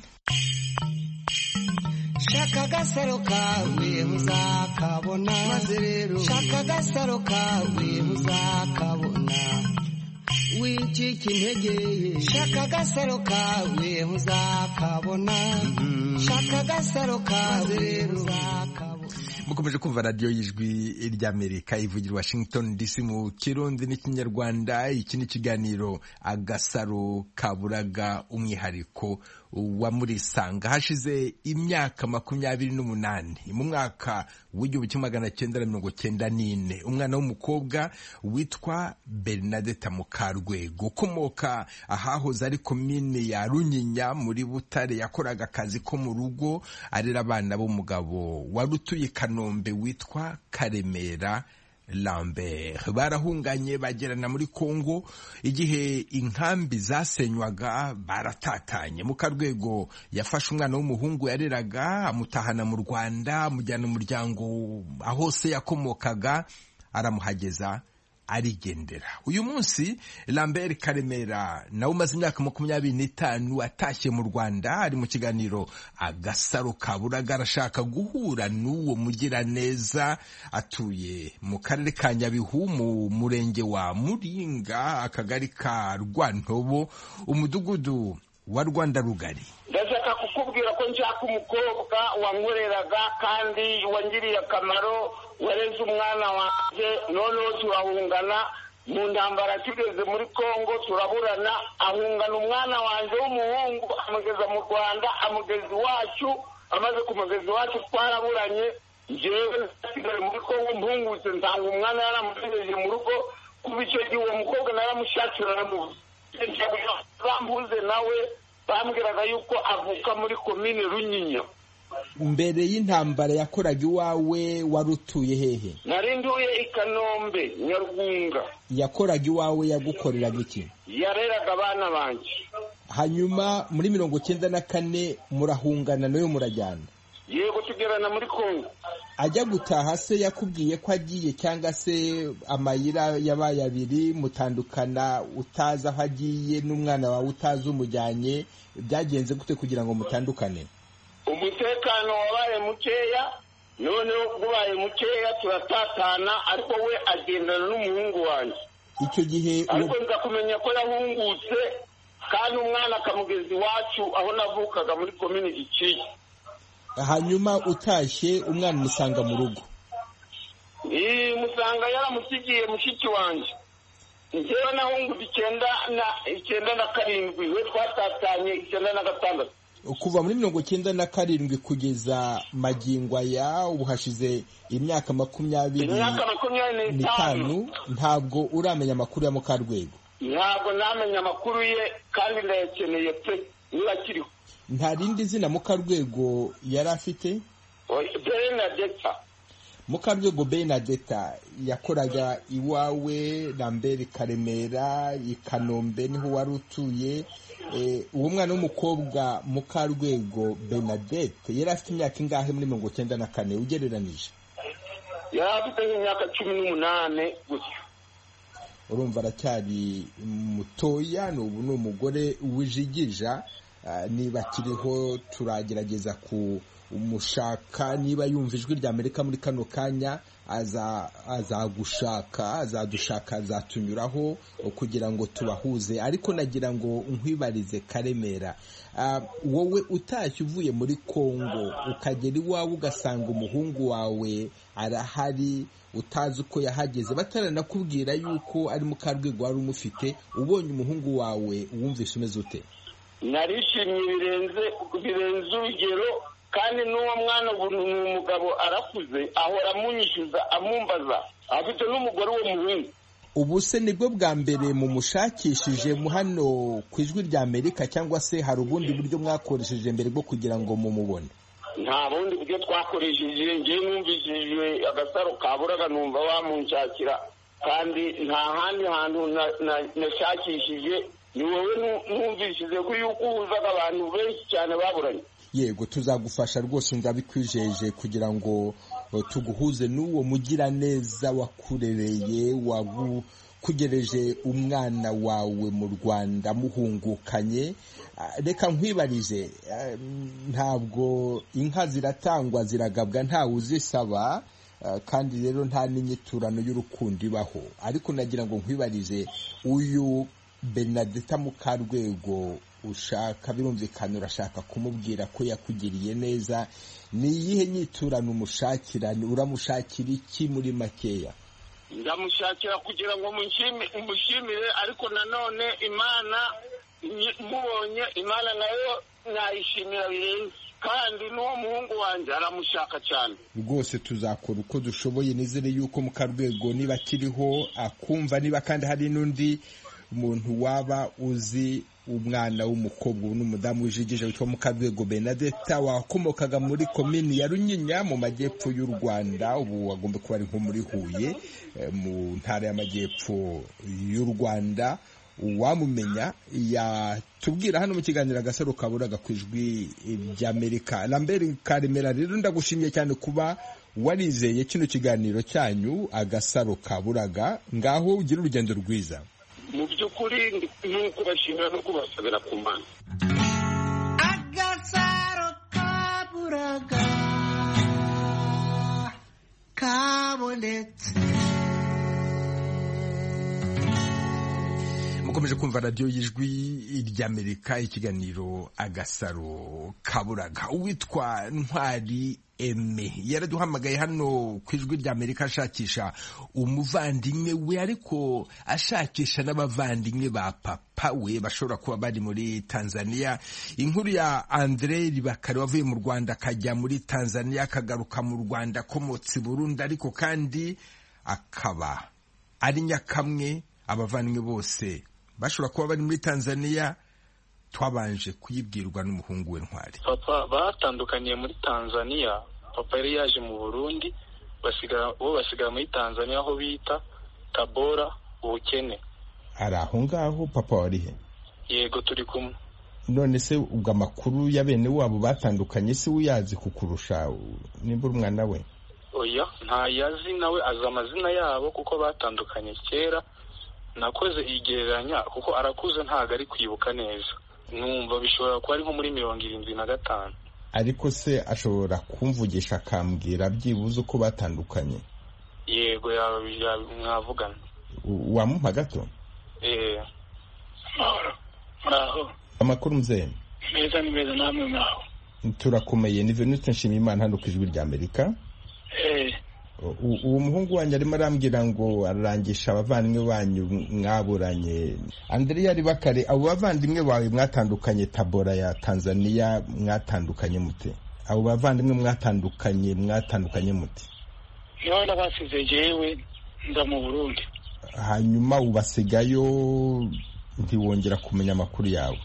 Shaka agasaro kawe muzakabona, maze rero shaka agasaro kawe muzakabona, wicika intege. Shaka agasaro kawe muzakabona, shaka agasaro kawe muzakabona. Mukomeje kumva radio y'Ijwi ry'Amerika ivugira Washington D C mu Kirundi n'Ikinyarwanda. Iki ni kiganiro Agasaro Kaburaga, umwihariko wa Murisanga. Hashize imyaka makumyabiri n'umunani mu mwaka w'igihumbi kimwe magana cyenda na mirongo cyenda n'ine, umwana w'umukobwa witwa Bernadette Mukarwego ukomoka ahahoze ari komine ya Runyinya muri Butare, yakoraga akazi ko mu rugo arera abana b'umugabo warutuye Kanombe witwa Karemera Lambert. Barahunganye bagerana muri Kongo, igihe inkambi zasenywaga baratatanye. Mukarwego yafashe umwana w'umuhungu yareraga amutahana mu Rwanda, amujyana umuryango aho se yakomokaga, aramuhageza arigendera. Uyu munsi Lambert Karemera nawe umaze imyaka makumyabiri n'itanu atashye mu Rwanda, ari mu kiganiro Agasaro Kaburaga. Arashaka guhura n'uwo mugiraneza, atuye mu karere ka Nyabihu mu murenge wa Muringa, akagari ka Rwantobo, umudugudu wa Rwanda Rugari. Ndashaka kukubwira ko nshaka k'umukobwa wankoreraga kandi wangiriye akamaro wareze umwana wanjye noneho turahungana mu ntambara tugeze muri Kongo turaburana ahungana umwana wanjye w'umuhungu amugeza mu Rwanda amugeza iwacu amaze kumugeza iwacu twaraburanye njyewe nasigaye muri Kongo mpungutse nsanga umwana yaramugejeje mu rugo kuba icyo gihe uwo mukobwa naramushakira bambuze nawe bambwiraga yuko avuka muri komine Runyinya. Mbere y'intambara yakoraga iwawe warutuye hehe? Nari nduye i Kanombe Nyarwunga. Yakoraga iwawe yagukoreraga iki? Yareraga abana banje. Hanyuma muri mirongo cyenda na kane murahungana nayo murajyana? Yego tugerana muri Kongo. Ajya gutaha se yakubwiye ko agiye cyangwa se amayira yabaye abiri mutandukana utaza aho agiye n'umwana wawe utazi umujyanye byagenze gute kugira ngo mutandukane? Umutekano wabaye mukeya noneho kubaye mukeya turatatana ariko we agendana n'umuhungu wanjye. Icyo gihe ariko nza kumenya ko yahungutse kandi umwana akamugeza iwacu aho navukaga muri komini Giciye. Hanyuma utashye umwana umusanga mu rugo? Iyi musanga yaramusigiye mushiki wanjye. Njyewe nahungutse icyenda na icyenda na karindwi we twatatanye icyenda na gatandatu. Kuva muri mirongo cyenda na karindwi kugeza magingo aya ubu hashize imyaka makumyabiri n'itanu ntabwo uramenya amakuru ya Mukarwego? Ntabwo namenya amakuru ye kandi ndayakeneye pe niba akiriho. Nta rindi zina Mukarwego yari afite? Bernadetta. Mukarwego Bernadetta yakoraga iwawe Lambert Karemera i Kanombe niho wari utuye. Uwo mwana w'umukobwa Mukarwego Bernadette yari afite imyaka ingahe muri mirongo cyenda na kane ugereranije? Yari afite imyaka cumi n'umunane gutyo. Urumva aracyari mutoya, n'ubu ni umugore wijigija. Niba kiriho turagerageza kumushaka, niba yumva ijwi rya Amerika muri kano kanya azagushaka azadushaka azatunyuraho kugira ngo tubahuze. Ariko nagira ngo nkwibarize Karemera, wowe utashye uvuye muri Kongo ukagera iwawe ugasanga umuhungu wawe arahari utazi uko yahageze bataranakubwira yuko ari Mukarwego wari umufite, ubonye umuhungu wawe wumvise umeze ute? Narishimye birenze birenze urugero kandi n'uwo mwana ubu ni umugabo arakuze ahora amunyishyuza amumbaza afite n'umugore wo muhungu. Ubu se nibwo bwa mbere mumushakishije mu hano ku ijwi rya Amerika cyangwa se hari ubundi buryo mwakoresheje mbere bwo kugira ngo mumubone? Nta bundi buryo twakoresheje, ngiye numvishije agasaro kaburaga numva wamunshakira kandi nta handi hantu nashakishije. Ni wowe numvishije ko yuko uhuzaga abantu benshi cyane baburanye. Yego tuzagufasha rwose ndabikwijeje kugira ngo tuguhuze n'uwo mugira neza wakurereye wagukugereje umwana wawe mu Rwanda muhungukanye. Reka nkwibarize, ntabwo inka ziratangwa ziragabwa ntawe uzisaba kandi rero nta n'inyiturano y'urukundo ibaho, ariko nagira ngo nkwibarize uyu Bernadetta Mukarwego ushaka birumvikana urashaka kumubwira ko yakugiriye neza, ni iyihe nyiturano umushakira? Uramushakira iki muri makeya? Ndamushakira kugira ngo mushimire ariko nanone Imana mubonye Imana nayo nayishimira birenze kandi n'uwo muhungu wanjye aramushaka cyane. Rwose tuzakora uko dushoboye, nizere yuko Mukarwego niba akiriho akumva, niba kandi hari n'undi umuntu waba uzi umwana w'umukobwa ubu n'umudamu wijigije witwa Mukarwego Bernadetta wakomokaga muri komini ya Runyinya mu majyepfo y'u Rwanda, ubu wagomba kuba ari nko muri Huye mu ntara y'amajyepfo y'u Rwanda, wamumenya yatubwira hano mu kiganiro Agasaro Kaburaga ku ijwi ry'Amerika. Lambert Karemera, rero ndagushimye cyane kuba warizeye kino kiganiro cyanyu Agasaro Kaburaga, ngaho ugira urugendo rwiza. Mu by'ukuri ni ukubashimira no kubasabira ku Mana. Agasaro Kaburaga kabonetse. mukomeje kumva radiyo y'ijwi ry'Amerika, ikiganiro Agasaro Kaburaga. Uwitwa Ntwari Aime yaraduhamagaye hano ku ijwi ry'Amerika ashakisha umuvandimwe we, ariko ashakisha n'abavandimwe ba papa we bashobora kuba bari muri Tanzania. Inkuru ya Andre Ribakari wavuye mu Rwanda akajya muri Tanzania akagaruka mu Rwanda akomotse Burundi, ariko kandi akaba ari nyakamwe. Abavandimwe bose bashobora kuba bari muri Tanzania. Twabanje kuyibwirwa n'umuhungu we Ntwari. Papa batandukaniye muri Tanzania, papa yari yaje mu Burundi, basigara bo basigara muri Tanzania aho bita Tabora Ubukene. Ari aho ngaho papa wari he? Yego turi kumwe. None se ubwo amakuru ya bene wabo batandukanye se uyazi kukurusha nimba umwana we? Oya, nta yazi nawe azi amazina yabo kuko batandukanye kera. Nakoze igereranya kuko arakuze ntago ari kwibuka neza. Numva bishobora kuba ari nko muri mirongo irindwi na gatanu. Ariko se ashobora kumvugisha akambwira byibuze uko batandukanye? Yego ya mwavugana. Wamumpa gato? Eh. Mahoro. Muraho. Amakuru mzee? Meza ni meza namwe mwaho. Turakomeye. Ni Venuste Nshimiyimana hano ku ijwi ry'Amerika. Eh. Uwo muhungu wanjye arimo arambwira ngo ararangisha abavandimwe banyu mwaburanye. Andrea Ribakare, abo bavandimwe bawe mwatandukanye Tabora ya Tanzania mwatandukanye mute? Abo bavandimwe mwatandukanye mwatandukanye mute? Niho nabasize jewe nda mu Burundi. Hanyuma ubasigayo ntiwongera kumenya amakuru yawe.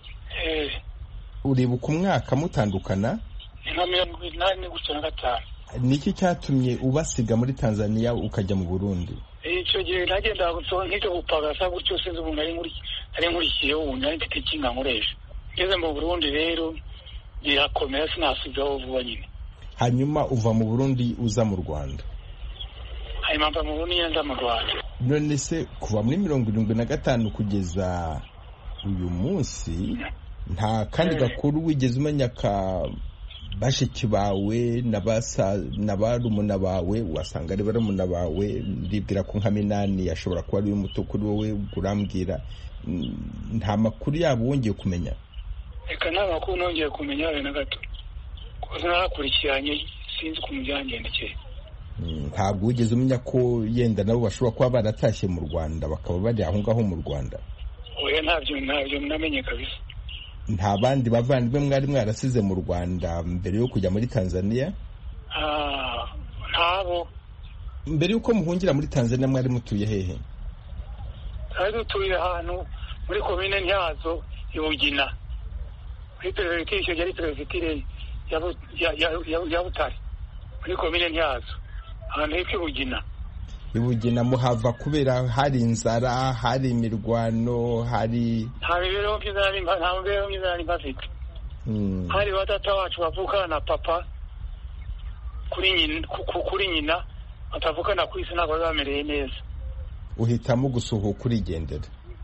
Eh. Uribuka umwaka mutandukana? Nka mirongo inani gusa na gatanu. Niki cyatumye ubasiga muri Tanzania ukajya mu Burundi? Icyo gihe nagenda gusoma nk'icyo gupagasa gutyo sinzi umuntu ari muri ari muri kiyo umuntu mfite kinga nkoresha. Ngeze mu Burundi rero birakomera sinasubizaho vuba nyine. Hanyuma uva mu Burundi uza mu Rwanda? Hanyuma mva mu Burundi nza mu Rwanda. None se kuva muri mirongo irindwi na gatanu kugeza uyu munsi nta kandi gakuru wigeze umenya ka bashiki bawe n'abarumuna bawe? Wasanga ari barumuna bawe, ndibwira ko nka Minani yashobora kuba ari muto kuri wowe, urambwira nta makuru yabo wongeye kumenya? Reka nta makuru nongeye kumenya na gato kuko narakurikiranye sinzi ku mujyangendekeye. Ntabwo wigeze umenya ko yenda nabo bashobora kuba baratashye mu Rwanda bakaba bari aho ngaho mu Rwanda? Oya, ntabyo ntabyo namenye kabisa. Nta bandi bavandimwe mwari mwarasize mu Rwanda mbere yo kujya muri Tanzania? Ah, ntabo. Mbere yuko muhungira muri Tanzania mwari mutuye hehe? Ari dutuye ahantu muri komine Ntyazo Ibugina. Muri perefegiture yari perefegiture ya Butare. Muri komine Ntyazo. Ahantu hepfo Ibugina. Ibugina muhava kubera hari inzara, hari imirwano, hari nta mibereho myiza nari nta mibereho myiza nari bafite. Hari batata wacu bavukana na papa kuri nyina kuri nyina batavukana ku isi ntabwo bamereye neza. Uhitamo gusohoka kurigendera?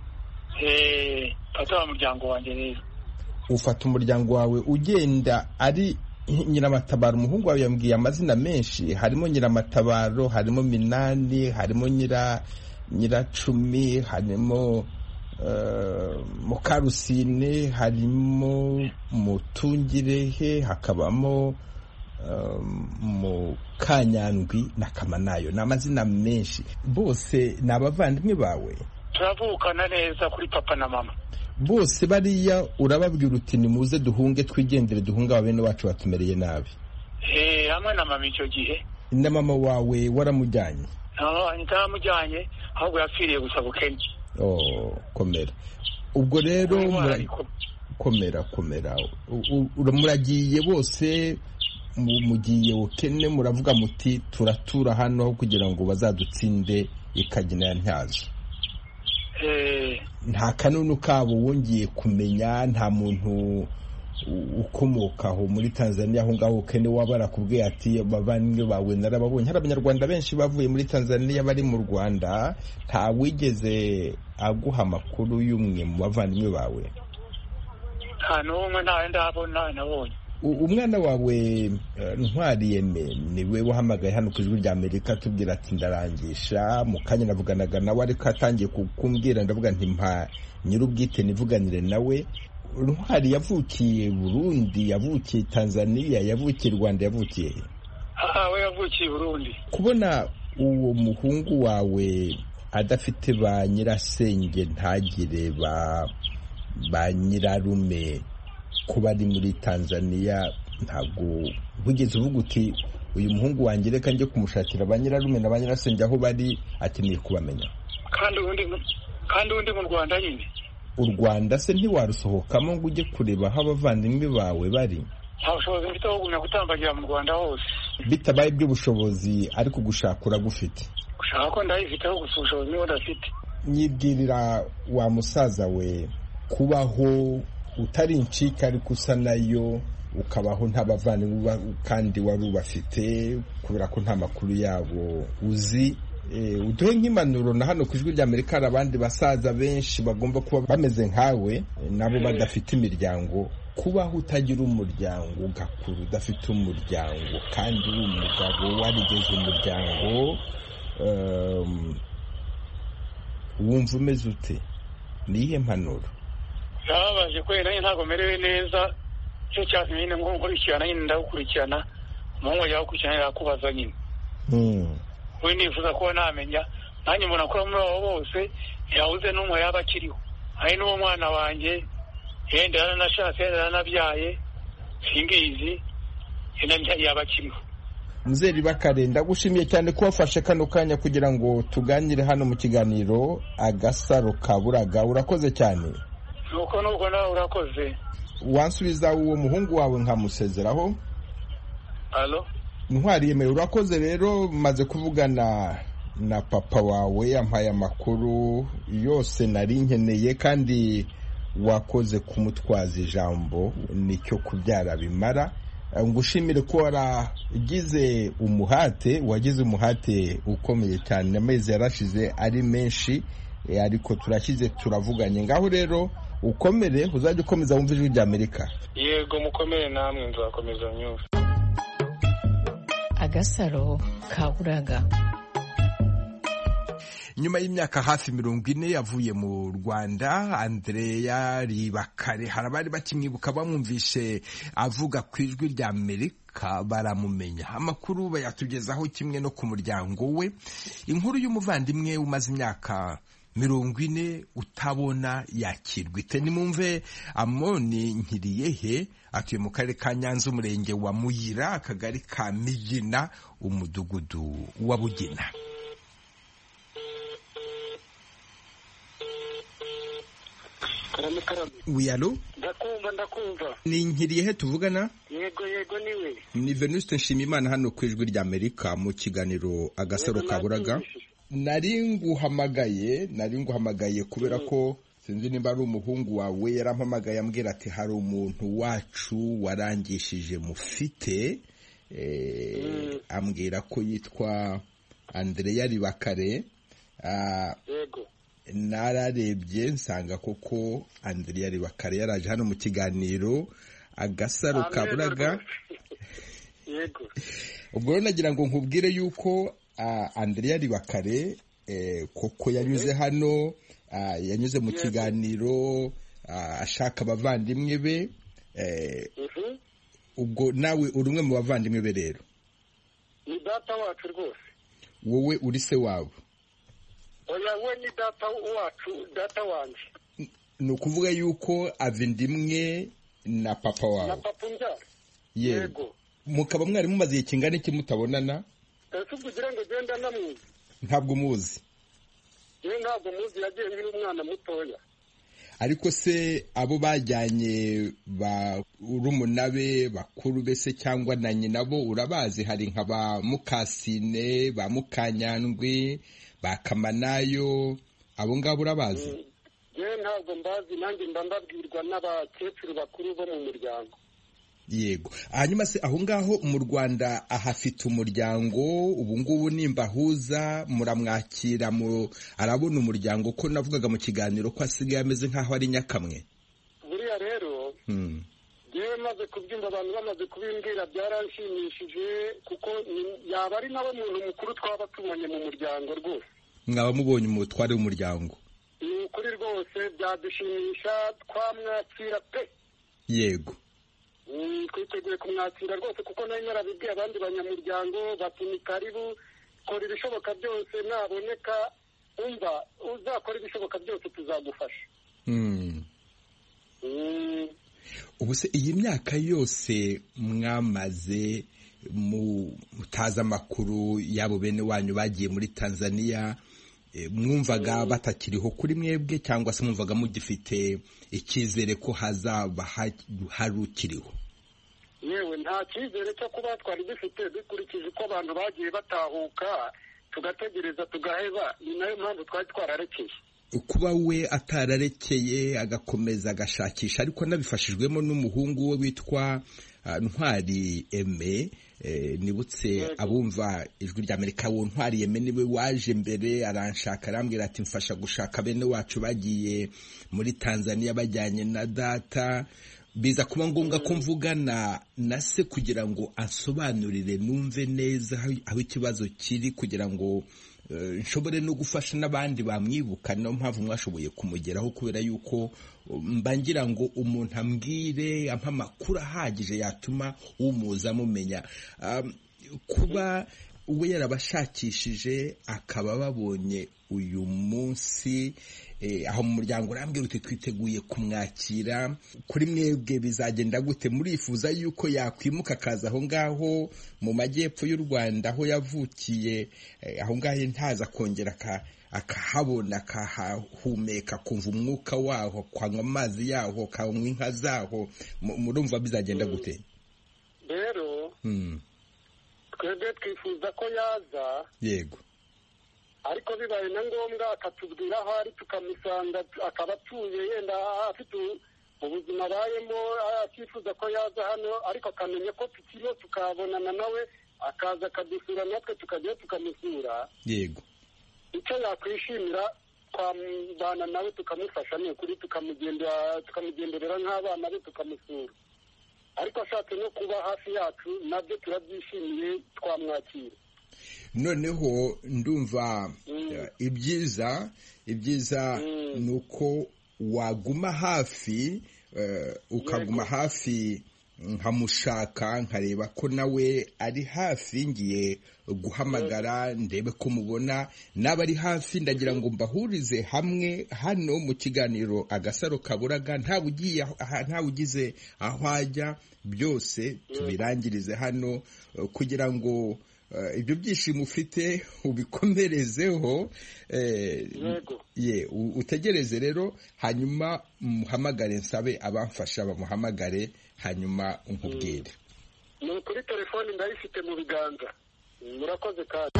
Eh, pata wa muryango wanjye rero. Ufata umuryango wawe ugenda ari Nyiramatabaro. Umuhungu wawe yambwiye amazina menshi, harimo Nyiramatabaro, harimo Minani, harimo Nyira Nyiracumi, harimo uh, Mukarusine, harimo Mutungirehe, hakabamo uh, Mukanyandwi na Kamanayo. Ni amazina menshi. Bose ni abavandimwe bawe? Turavukana neza kuri papa na mama. Bose bariya urababwira uti ni muze duhunge twigendere duhunga abene wacu batumereye nabi? Eh, hamwe na mama icyo gihe. Na mama wawe waramujyanye? No, ntaramujyanye ahubwo yapfiriye gusa Bukene. Oh, komera. Ubwo rero komera komera. Uramuragiye bose mugiye Bukene, muravuga muti turatura hano kugira ngo bazadutsinde Ikagina ya Ntyazo. Eh, nta kanunu kabo wongeye kumenya? Nta muntu ukomokaho muri Tanzania aho ngaho Bukene wabara kubwiye ati bavandimwe bawe narababonye? Hari abanyarwanda benshi bavuye muri Tanzania bari mu Rwanda, nta wigeze aguha amakuru y'umwe mu bavandimwe bawe? nta n'umwe nta ndabona nabonye. umwana wawe Ntwari Aime niwe wahamagaye hano ku ijwi rya Amerika tubwira ati ndarangisha mu kanya navuganaga nawe ariko atangiye kukumbwira ndavuga nti mpa nyir'ubwite nivuganire nawe. Ntwari yavukiye Burundi, yavukiye Tanzania, yavukiye Rwanda, yavukiye he? aha we yavukiye Burundi. Kubona uwo muhungu wawe adafite ba nyirasenge ntagire ba ba nyirarume kuba ari muri Tanzania, ntabwo wigeze uvuga uti uyu muhungu wanjye reka njye kumushakira ba nyirarume na ba nyirasenge aho bari akeneye kubamenya? kandi undi kandi undi mu Rwanda nyine. U Rwanda se ntiwarusohokamo ngo ujye kureba aho abavandimwe bawe bari? nta bushobozi mfite bwo kugumya gutambagira mu Rwanda hose. Bitabaye by'ubushobozi ariko gushaka uragufite? gushaka ko ndayifiteho gusa ubushobozi niho ndafite. Nyibwirira wa musaza we, kubaho utari incika ariko usa nayo, ukabaho nta bavandimwe kandi wari ubafite kubera ko nta makuru yabo uzi. Uduhe nk'impanuro na hano ku ijwi rya Amerika hari abandi basaza benshi bagomba kuba bameze nkawe nabo badafite imiryango. Kubaho utagira umuryango, ugakura udafite umuryango kandi uri umugabo warigeze umuryango, wumva umeze ute? nihe mpanuro? Yababaje kwera nyine ntabwo merewe neza, cyo cyatumye nyine ngo nkurikirana nyine ndagukurikirana, umuhungu yawe gukurikirana yakubaza nyine. Mm. We nifuza kuba namenya, nanjye mbona ko muri abo bose yabuze n'umwe yaba akiriho. Hari n'uwo mwana wanjye yenda yaranashatse yaranabyaye singizi yenda yaba akiriho. Mzee Bakare, ndagushimiye cyane ko wafashe kano kanya kugira ngo tuganire hano mu kiganiro Agasaro Kaburaga. Urakoze cyane. Nuko nuko nawe urakoze. Wansubiza uwo muhungu wawe nkamusezeraho? Allo? Ntwari Aime, urakoze rero, maze kuvugana na papa wawe yampaye amakuru yose nari nkeneye kandi wakoze kumutwaza ijambo, nicyo kubyara bimara. Ngushimire ko waragize umuhate, wagize umuhate ukomeye cyane, amezi yarashize ari menshi ariko turashyize turavuganye. Ngaho rero ukomere, uzajya ukomeza wumva ijwi rya Amerika. Yego mukomere namwe nzakomeza nyumva. Agasaro Kaburaga. Nyuma y'imyaka hafi mirongo ine yavuye mu Rwanda, Andrea Ribakare harabari bakimwibuka bamwumvishe avuga ku ijwi rya Amerika baramumenya. Amakuru bayatugezaho kimwe no ku muryango we. Inkuru y'umuvandimwe umaze imyaka mirongo ine utabona yakirwa ite? Nimumve Amoni Nkiriyehe, atuye mu karere ka Nyanza, umurenge wa Muyira, akagari ka Migina, umudugudu wa Bugina. Karame karame. Wiyalo? Ndakumva ndakumva. Ni Nkiriyehe tuvugana? Yego yego niwe. Ni Venuste Nshimiyimana hano ku ijwi rya Amerika mu kiganiro Agasaro Kaburaga. Nari nguhamagaye, nari nguhamagaye kubera ko sinzi nimba ari umuhungu wawe yarampamagaye ambwira ati hari umuntu wacu warangishije mufite, eh, ambwira ko yitwa Andrea Ribakare. Ah, yego. Nararebye nsanga koko Andrea Ribakare yaraje hano mu kiganiro Agasaro Kaburaga. Yego. Ubwo rero nagira ngo nkubwire yuko uh, Andrea Ribakare eh, koko yanyuze hano, uh, yanyuze mu kiganiro uh, ashaka abavandimwe be, eh, uh-huh. Ubwo nawe uri umwe mu bavandimwe be rero? Ni data wacu rwose. Wowe uri se wabo? Oya, we ni data wacu, data wanje. Ni ukuvuga yuko avindimwe na papa wawe? Na papa njya. Yego. Mukaba mwari mumaze kingana iki mutabonana? Ese kugira ngo genda namuzi? Ntabwo muzi? Ye ntabwo muzi, yagiye nkiri umwana mutoya. Ariko se abo bajyanye ba urumunabe bakuru bese cyangwa na nyina bo urabazi? Hari nka ba Mukasine, ba Mukanyandwi, ba Kamanayo, abo ngabo urabazi? Ye ntabwo mbazi, nanjye mba mbabwirwa n'abakecuru bakuru bo mu muryango. Yego. Hanyuma se aho ngaho mu Rwanda ahafite umuryango, ubu ngubu nimba huza muramwakira, mu arabona umuryango ko navugaga mu kiganiro ko asigaye ameze nkaho ari nyakamwe? Buriya rero hmm. yewe maze kubyumva abantu bamaze kubimbwira byaranshimishije kuko yaba ari nawe muntu mukuru twaba tubonye mu muryango rwose. Mwaba mubonye umutware w'umuryango? Ni ukuri rwose byadushimisha, twamwakira pe. Yego. Twiteguye kumwakira rwose kuko nawe narabibwiye abandi banyamuryango bati ni karibu, kora ibishoboka byose, naboneka umva uzakora ibishoboka byose tuzagufasha. Ubu se iyi myaka yose mwamaze mutaza amakuru y'abo bene wanyu bagiye muri Tanzania, mwumvaga batakiriho kuri mwebwe cyangwa se mwumvaga mugifite icyizere ko hazaba harukiriho? Yewe nta cyizere cyo kuba twari dufite dukurikije uko abantu bagiye batahuka tugategereza tugaheba, ni nayo mpamvu twari twararekeye. Kuba we atararekeye agakomeza agashakisha ariko nabifashijwemo n'umuhungu we witwa Ntwari Aime, nibutse abumva ijwi rya Amerika, wo Ntwari Aime niwe waje mbere aranshaka arambwira ati mfasha gushaka bene wacu bagiye muri Tanzania bajyanye na data, biza kuba ngombwa ko mvugana na se kugira ngo ansobanurire numve neza aho ikibazo kiri kugira ngo nshobore no gufasha n'abandi bamwibuka. Niyo mpamvu mwashoboye kumugeraho kubera yuko mbangira ngo umuntu ambwire ampa amakuru ahagije yatuma umuza mumenya. Kuba we yarabashakishije akaba babonye uyu munsi aho mu muryango urambwira uti twiteguye kumwakira, kuri mwebwe bizagenda gute? Murifuza yuko yakwimuka akaza aho ngaho mu majyepfo y'u Rwanda aho yavukiye, aho ngaho ntaza kongera akahabona akahumeka, kumva umwuka waho, kwanywa amazi yaho, kanywa inka zaho? Murumva bizagenda gute? Rero twebwe twifuza ko yaza, yego, ariko bibaye na ngombwa akatubwira aho ari tukamusanga, akaba atuye yenda afite ubuzima abayemo, akifuza ko yaza hano ariko akamenya ko tukiriho tukabonana nawe, akaza akadusura natwe tukajya tukamusura. Yego, icyo yakwishimira twabana nawe tukamufasha, ni ukuri tukamugendera tukamugenderera nk'abana be tukamusura, ariko ashatse no kuba hafi yacu nabyo turabyishimiye, twamwakira. Noneho ndumva ibyiza ibyiza nuko waguma hafi, ukaguma hafi nkamushaka nkareba ko nawe ari hafi, ngiye guhamagara ndebe ko mubona naba ari hafi. Ndagira ngo mbahurize hamwe hano mu kiganiro Agasaro Kaburaga, ntawe ugiye ntawe ugize aho ajya, byose tubirangirize hano kugira ngo ibyo byishimo ufite ubikomerezeho. Ye utegereze rero, hanyuma muhamagare, nsabe abamfasha bamuhamagare, hanyuma unkubwire. Ni kuri telefone ndayifite mu biganza. Murakoze kandi.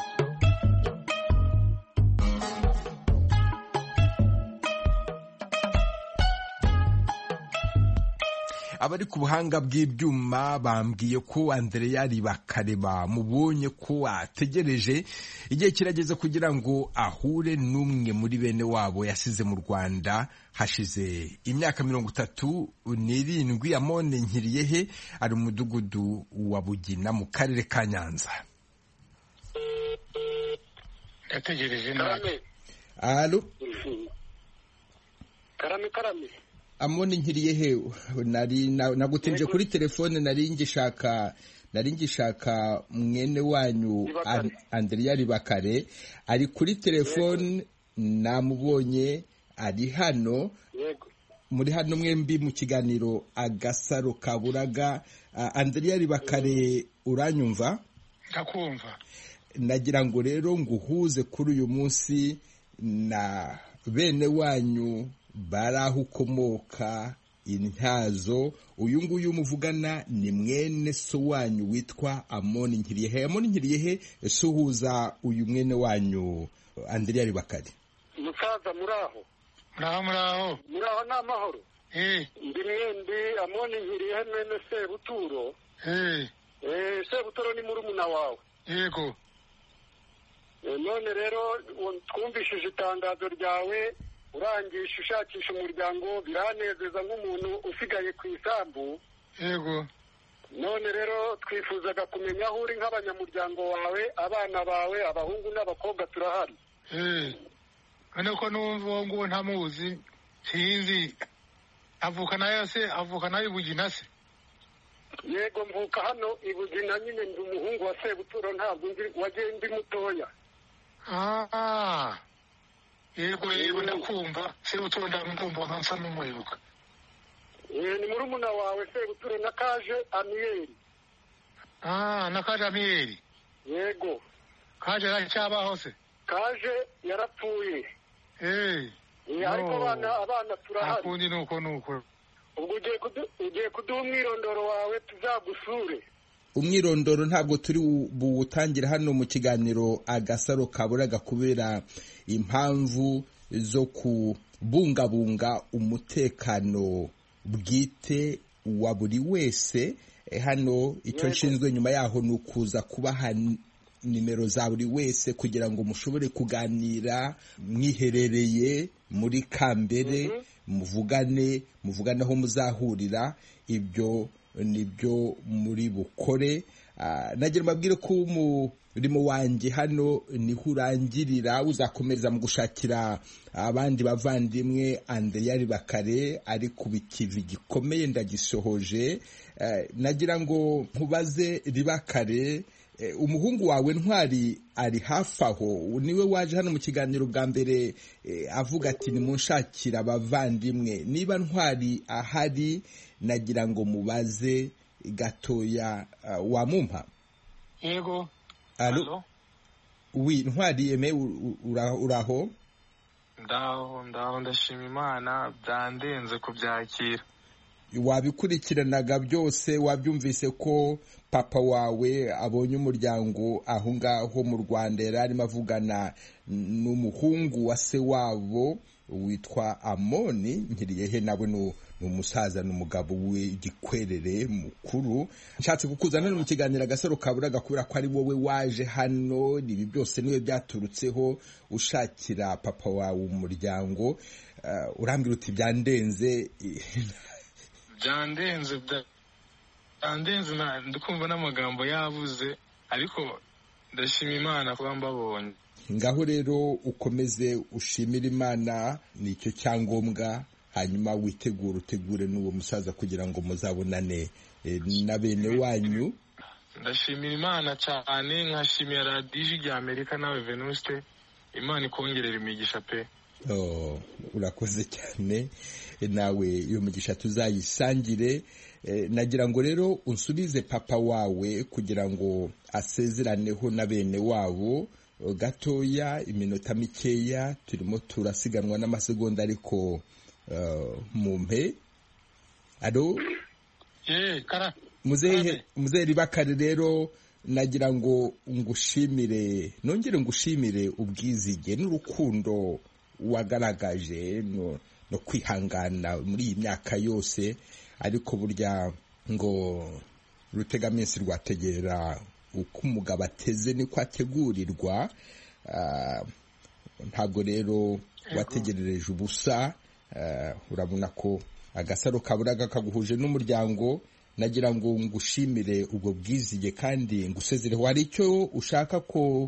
Abari ku buhanga bw'ibyuma bambwiye ko Andrea Ribakare bamubonye ko ategereje, igihe kirageze kugira ngo ahure n'umwe muri bene wabo yasize mu Rwanda hashize imyaka mirongo itatu n'irindwi. Amone Nkiriyehe ari mu mudugudu wa Bugina mu karere ka Nyanza. Yategereje nawe. Alo. Karame karame. Amone Nkiriyehe, nari nagutemje kuri telefone, nari ngishaka nari ngishaka mwene wanyu Andrea Ribakare, ari kuri telefone, namubonye ari hano. Muri hano mwembi mu kiganiro Agasaro Kaburaga. Andrea Ribakare, uranyumva? Ndakumva. Nagira ngo rero nguhuze kuri uyu munsi na bene wanyu baraho ukomoka Intyazo. Uyu nguyu muvugana ni mwene so wanyu witwa Amone Nkiriyehe. Amone Nkiriyehe, suhuza uyu mwene wanyu Andrea Ribakare. Musaza muraho? Muraho muraho. Muraho na mahoro. Eh. Ndi mwende Amone Nkiriyehe mwene Sebuturo. Eh. Eh, Sebuturo ni murumuna wawe. Yego. None rero twumvishije itangazo ryawe urangisha ushakisha umuryango biranezeza nk'umuntu usigaye ku isambu. Yego. None rero twifuzaga kumenya aho uri nk'abanyamuryango wawe, abana bawe, abahungu n'abakobwa turahari. Eh. Hano ko numva uwo nguwo ntamuzi, sinzi. Avuka nayo se, avuka nayo Bugina se. Yego mvuka hano Ibugina nyine ndi umuhungu wa Sebuturo ntabwo ndi wagiye ndi mutoya. Ah. Yego yego ndakumva, Sebuturo ndakumva nkansa n'umuyibuka. Eh ni murumuna wawe Sebuturo na Kaje Amiel. Ah, na Kaje Amiel. Yego. Kaje aracyabaho se? Kaje yarapfuye. Eh. Ni ariko abana abana turahari. Akundi nuko nuko. Ubwo ugiye kudu ugiye kuduha umwirondoro wawe tuzagusure. Umwirondoro ntabwo turi buwutangira hano mu kiganiro Agasaro Kaburaga kubera impamvu zo kubungabunga umutekano bwite wa buri wese. Hano icyo nshinzwe nyuma yaho ni ukuza kubaha nimero za buri wese kugira ngo mushobore kuganira mwiherereye muri Kambere, mm -hmm. muvugane muvugane aho muzahurira. Ibyo nibyo muri bukore. Uh, nagira mbabwire ko umurimo wanjye hano niho urangirira, uzakomereza mu gushakira abandi bavandimwe. Andeyari Bakare ari ku bikivi gikomeye ndagisohoje. Uh, nagira ngo nkubaze Ribakare, umuhungu wawe Ntwari ari hafi aho, niwe waje hano mu kiganiro bwa mbere avuga ati nimunshakira abavandimwe. Niba Ntwari ahari nagira ngo mubaze gatoya, uh, wamumpa? Yego. Allo. Oui, Ntwari eme uraho? Ndaho ndaho ndashima Imana, byandenze kubyakira. Wabikurikiranaga byose, wabyumvise ko papa wawe abonye umuryango aho ngaho mu Rwanda, yari arimo avugana n'umuhungu wa se wabo witwa Amoni Nkiriyehe, nawe ni umusaza n'umugabo we Gikwerere mukuru. Nshatse kukuzana no mu kiganiro Agasaro Kaburaga kubera ko ari wowe waje hano, ibi byose niwe byaturutseho ushakira papa wawe umuryango. Uh, urambwira uti byandenze byandenze byandenze ndikumva n'amagambo yavuze, ariko ndashima Imana kuba mbabonye. Ngaho rero ukomeze ushimira Imana, nicyo cyangombwa. Hanyuma witegura utegure n'uwo musaza kugira ngo muzabonane e, na bene wanyu. Ndashimira Imana cyane, nkashimira radiyo ya Amerika nawe Venuste. Imana ikongerera imigisha pe. Oh, urakoze cyane. Nawe iyo mugisha tuzayisangire. E, nagira ngo rero unsubize papa wawe kugira ngo asezeraneho na bene wabo gatoya, iminota mikeya, turimo turasiganwa n'amasegonda ariko uh, mumpe. Ado? Eh, kara. Muzehe muzehe Ribakare rero nagira ngo ngushimire, nongere ngushimire ubwizige n'urukundo wagaragaje no no kwihangana muri iyi myaka yose, ariko burya ngo rutegaminsi rwategera uko umugabo ateze niko ategurirwa. Uh, ntabwo rero wategerereje ubusa. Uh, urabona ko Agasaro Kaburaga kaguhuje n'umuryango. Nagira ngo ngushimire ubwo bwizige kandi ngusezereho. Hari icyo ushaka ko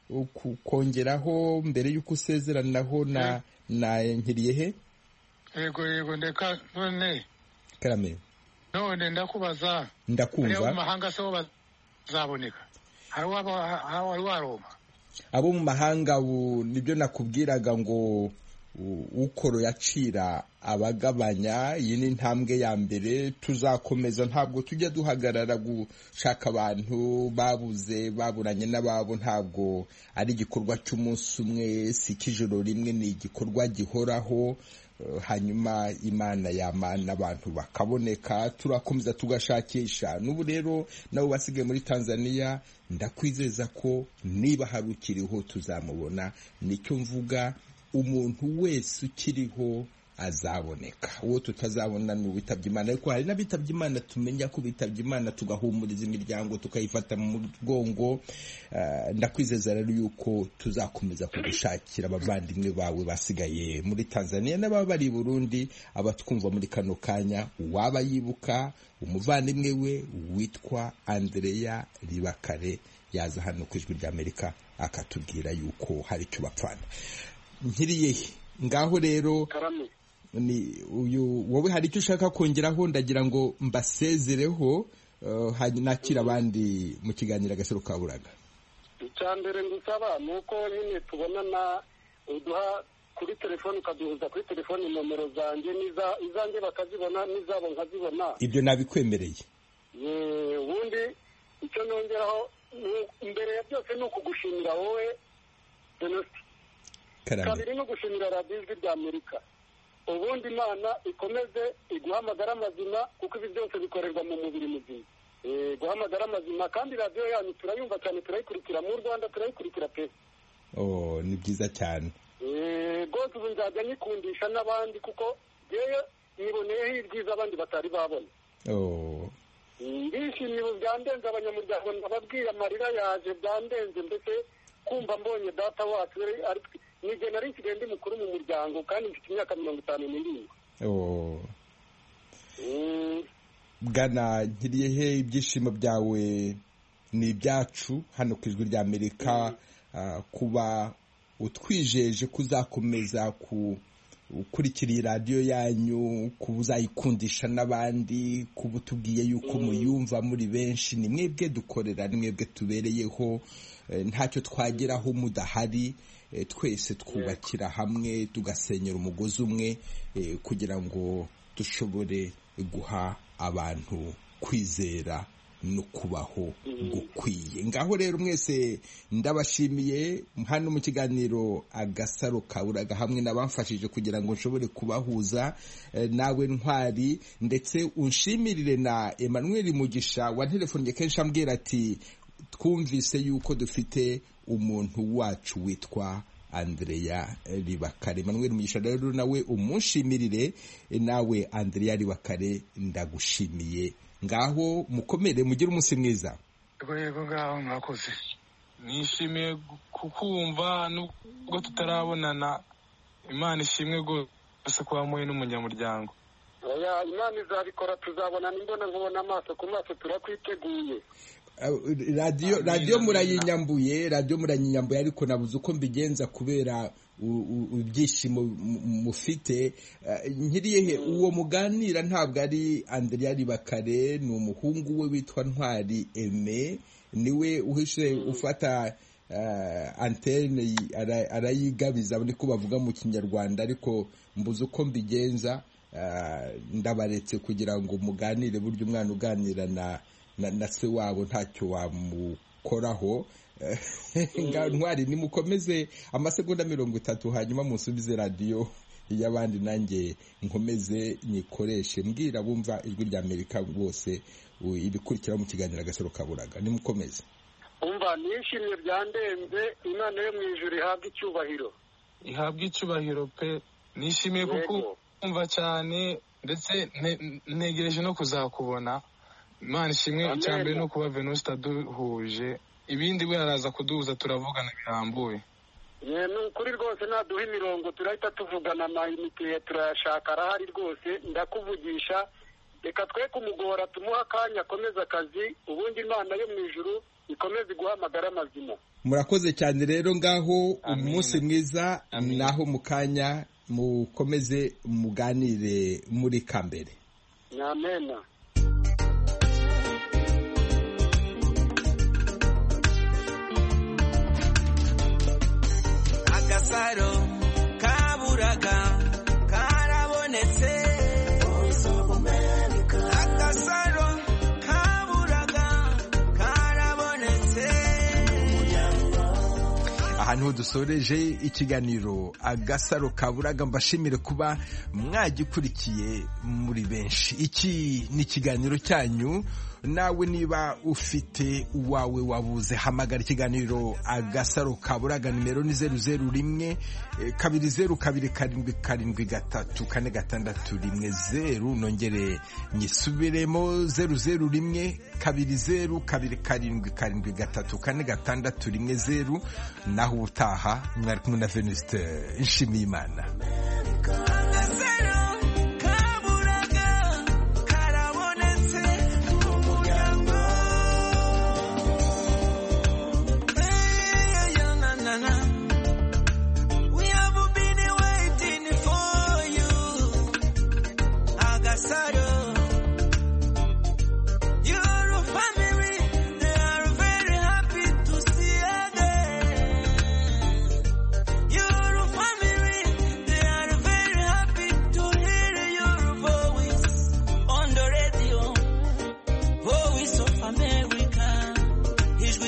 kongeraho mbere y'uko usezeranaho na na Nkiriyehe? Yego yego ndeka none Karame. None ndakubaza. Ndakumva. Mu mahanga so bazaboneka. Hari wabo hari waroma. Abo mu mahanga nibyo nakubwiraga ngo ukoro yacira abagabanya. Iyi ni intambwe ya mbere, tuzakomeza. Ntabwo tujya duhagarara gushaka abantu babuze baburanye n'ababo. Ntabwo ari igikorwa cy'umunsi umwe, si kijoro rimwe, ni igikorwa gihoraho. Hanyuma Imana yamana abantu bakaboneka, turakomeza tugashakisha. N'ubu rero nabo basigaye muri Tanzania, ndakwizeza ko niba hari ukiriho tuzamubona. Nicyo mvuga, umuntu wese ukiriho azaboneka. Uwo tutazabona ni uwitabye Imana, ariko hari n'abitabye Imana tumenya ko bitabye Imana tugahumuriza imiryango tukayifata mu mugongo. Ndakwizeza rero yuko tuzakomeza kugushakira abavandimwe bawe basigaye muri Tanzania n'ababa bari i Burundi, abatwumva muri kano kanya. Waba yibuka umuvandimwe we witwa Andrea Ribakare yaza hano ku Ijwi ry'Amerika akatubwira yuko hari icyo bapfana. Nkiriye ngaho rero ni uyu wowe hari icyo ushaka kongeraho? Ndagira ngo mbasezereho nakira abandi mu kiganiro Agasaro Kaburaga. icya mbere ngusaba ni uko nyine tubonana, uduha kuri telefoni ukaduhuza kuri telefoni nomero zanjye izanjye bakazibona n'izabo nkazibona. Ibyo nabikwemereye. ubundi icyo nongeraho imbere ya byose ni ukugushimira wowe Venuste, kabiri no gushimira radiyo Ijwi ry'Amerika. Ubundi Imana ikomeze iguhamagara amazima, kuko ibi byose bikorerwa mu mubiri muzima. Guhamagara amazima, kandi radiyo yanyu turayumva cyane, turayikurikira mu Rwanda, turayikurikira pe. Oh, ni byiza cyane. Rwose ubu nzajya nyikundisha n'abandi, kuko yewe niboneyeho ibyiza abandi batari babona. Ndishimye ubu byandenze, abanyamuryango ndababwiye amarira yaje byandenze, mbese kumva mbonye data wacu nijye nari nsigaye ndi mukuru mu muryango, kandi mfite imyaka mirongo itanu n'irindwi. Bwana Nkiriyehe, ibyishimo byawe ni ibyacu hano ku Ijwi ry'Amerika, kuba utwijeje kuzakomeza ukurikira iyi radiyo yanyu, kuba uzayikundisha n'abandi, kuba utubwiye yuko muyumva muri benshi. Ni mwebwe dukorera, ni mwebwe tubereyeho, ntacyo twageraho mudahari. Twese twubakira hamwe tugasenyera umugozi umwe kugira ngo dushobore guha abantu kwizera no kubaho gukwiye. Ngaho rero mwese ndabashimiye hano mu kiganiro Agasaro Kaburaga, hamwe n'abamfashije kugira ngo nshobore kubahuza nawe Ntwari, ndetse unshimirire na Emmanuel Mugisha wa telefone kenshi ambwira ati twumvise yuko dufite umuntu wacu witwa Andrea Ribakare. Emmanuel Mugisha rero nawe umushimirire, nawe Andrea Ribakare ndagushimiye. Ngaho mukomere, mugire umunsi mwiza. Yego ngaho mwakoze. Nishimiye kukumva nubwo tutarabonana. Imana ishimwe rwose kuba muhe n'umunyamuryango. Oya, Imana izabikora, tuzabonana imbona nkubona amaso ku maso, turakwiteguye. Radio radio murayinyambuye, radio murayinyambuye, ariko nabuze uko mbigenza kubera ibyishimo mufite. Nkiriyehe, uwo muganira ntabwo ari Andrea Ribakare, ni umuhungu we witwa Ntwari Aime, niwe uhishe ufata antenne arayigabiza, niko bavuga mu Kinyarwanda, ariko mbuze uko mbigenza. Ndabaretse kugira ngo muganire, buryo umwana uganira na na se wabo ntacyo wamukoraho. Ntwari, nimukomeze amasegonda mirongo itatu, hanyuma musubize radiyo y'abandi, nanjye nkomeze nyikoreshe. Mbwira bumva Ijwi ry'Amerika bose ibikurikira mu kiganiro Agasaro Kaburaga. Nimukomeze. Umva, nishimye byandenze. Imana yo mu ijuru ihabwa icyubahiro. Ihabwa icyubahiro pe. Nishimiye kuko umva cyane, ndetse ntegereje no kuzakubona. Imana ishimwe. Icyambere no kuba Venuste aduhuje, ibindi we araza kuduhuza, turavugana birambuye. Ye ni ukuri rwose, naduha imirongo turahita tuvugana, amayinite turayashaka arahari rwose. Ndakuvugisha, reka twe kumugora, tumuha akanya akomeza akazi, ubundi Imana yo mu ijuru ikomeze guhamagara amazima. Murakoze cyane rero, ngaho umunsi mwiza. Naho mu kanya mukomeze muganire muri Kambere. Amena. Agasaro Kaburaga karabonetse. Agasaro Kaburaga karabonetse. Ahantu dusoreje ikiganiro Agasaro Kaburaga, mbashimire kuba mwagikurikiye muri benshi. Iki ni ikiganiro cyanyu nawe niba ufite uwawe wabuze hamagara ikiganiro agasaro kaburaga. Nimero ni zeru zeru rimwe kabiri zeru kabiri karindwi karindwi gatatu kane gatandatu rimwe zeru. Nongere nyisubiremo zeru zeru rimwe kabiri zeru kabiri karindwi karindwi gatatu kane gatandatu rimwe zeru. Naho utaha mwari kumwe na Venuste Nshimiyimana.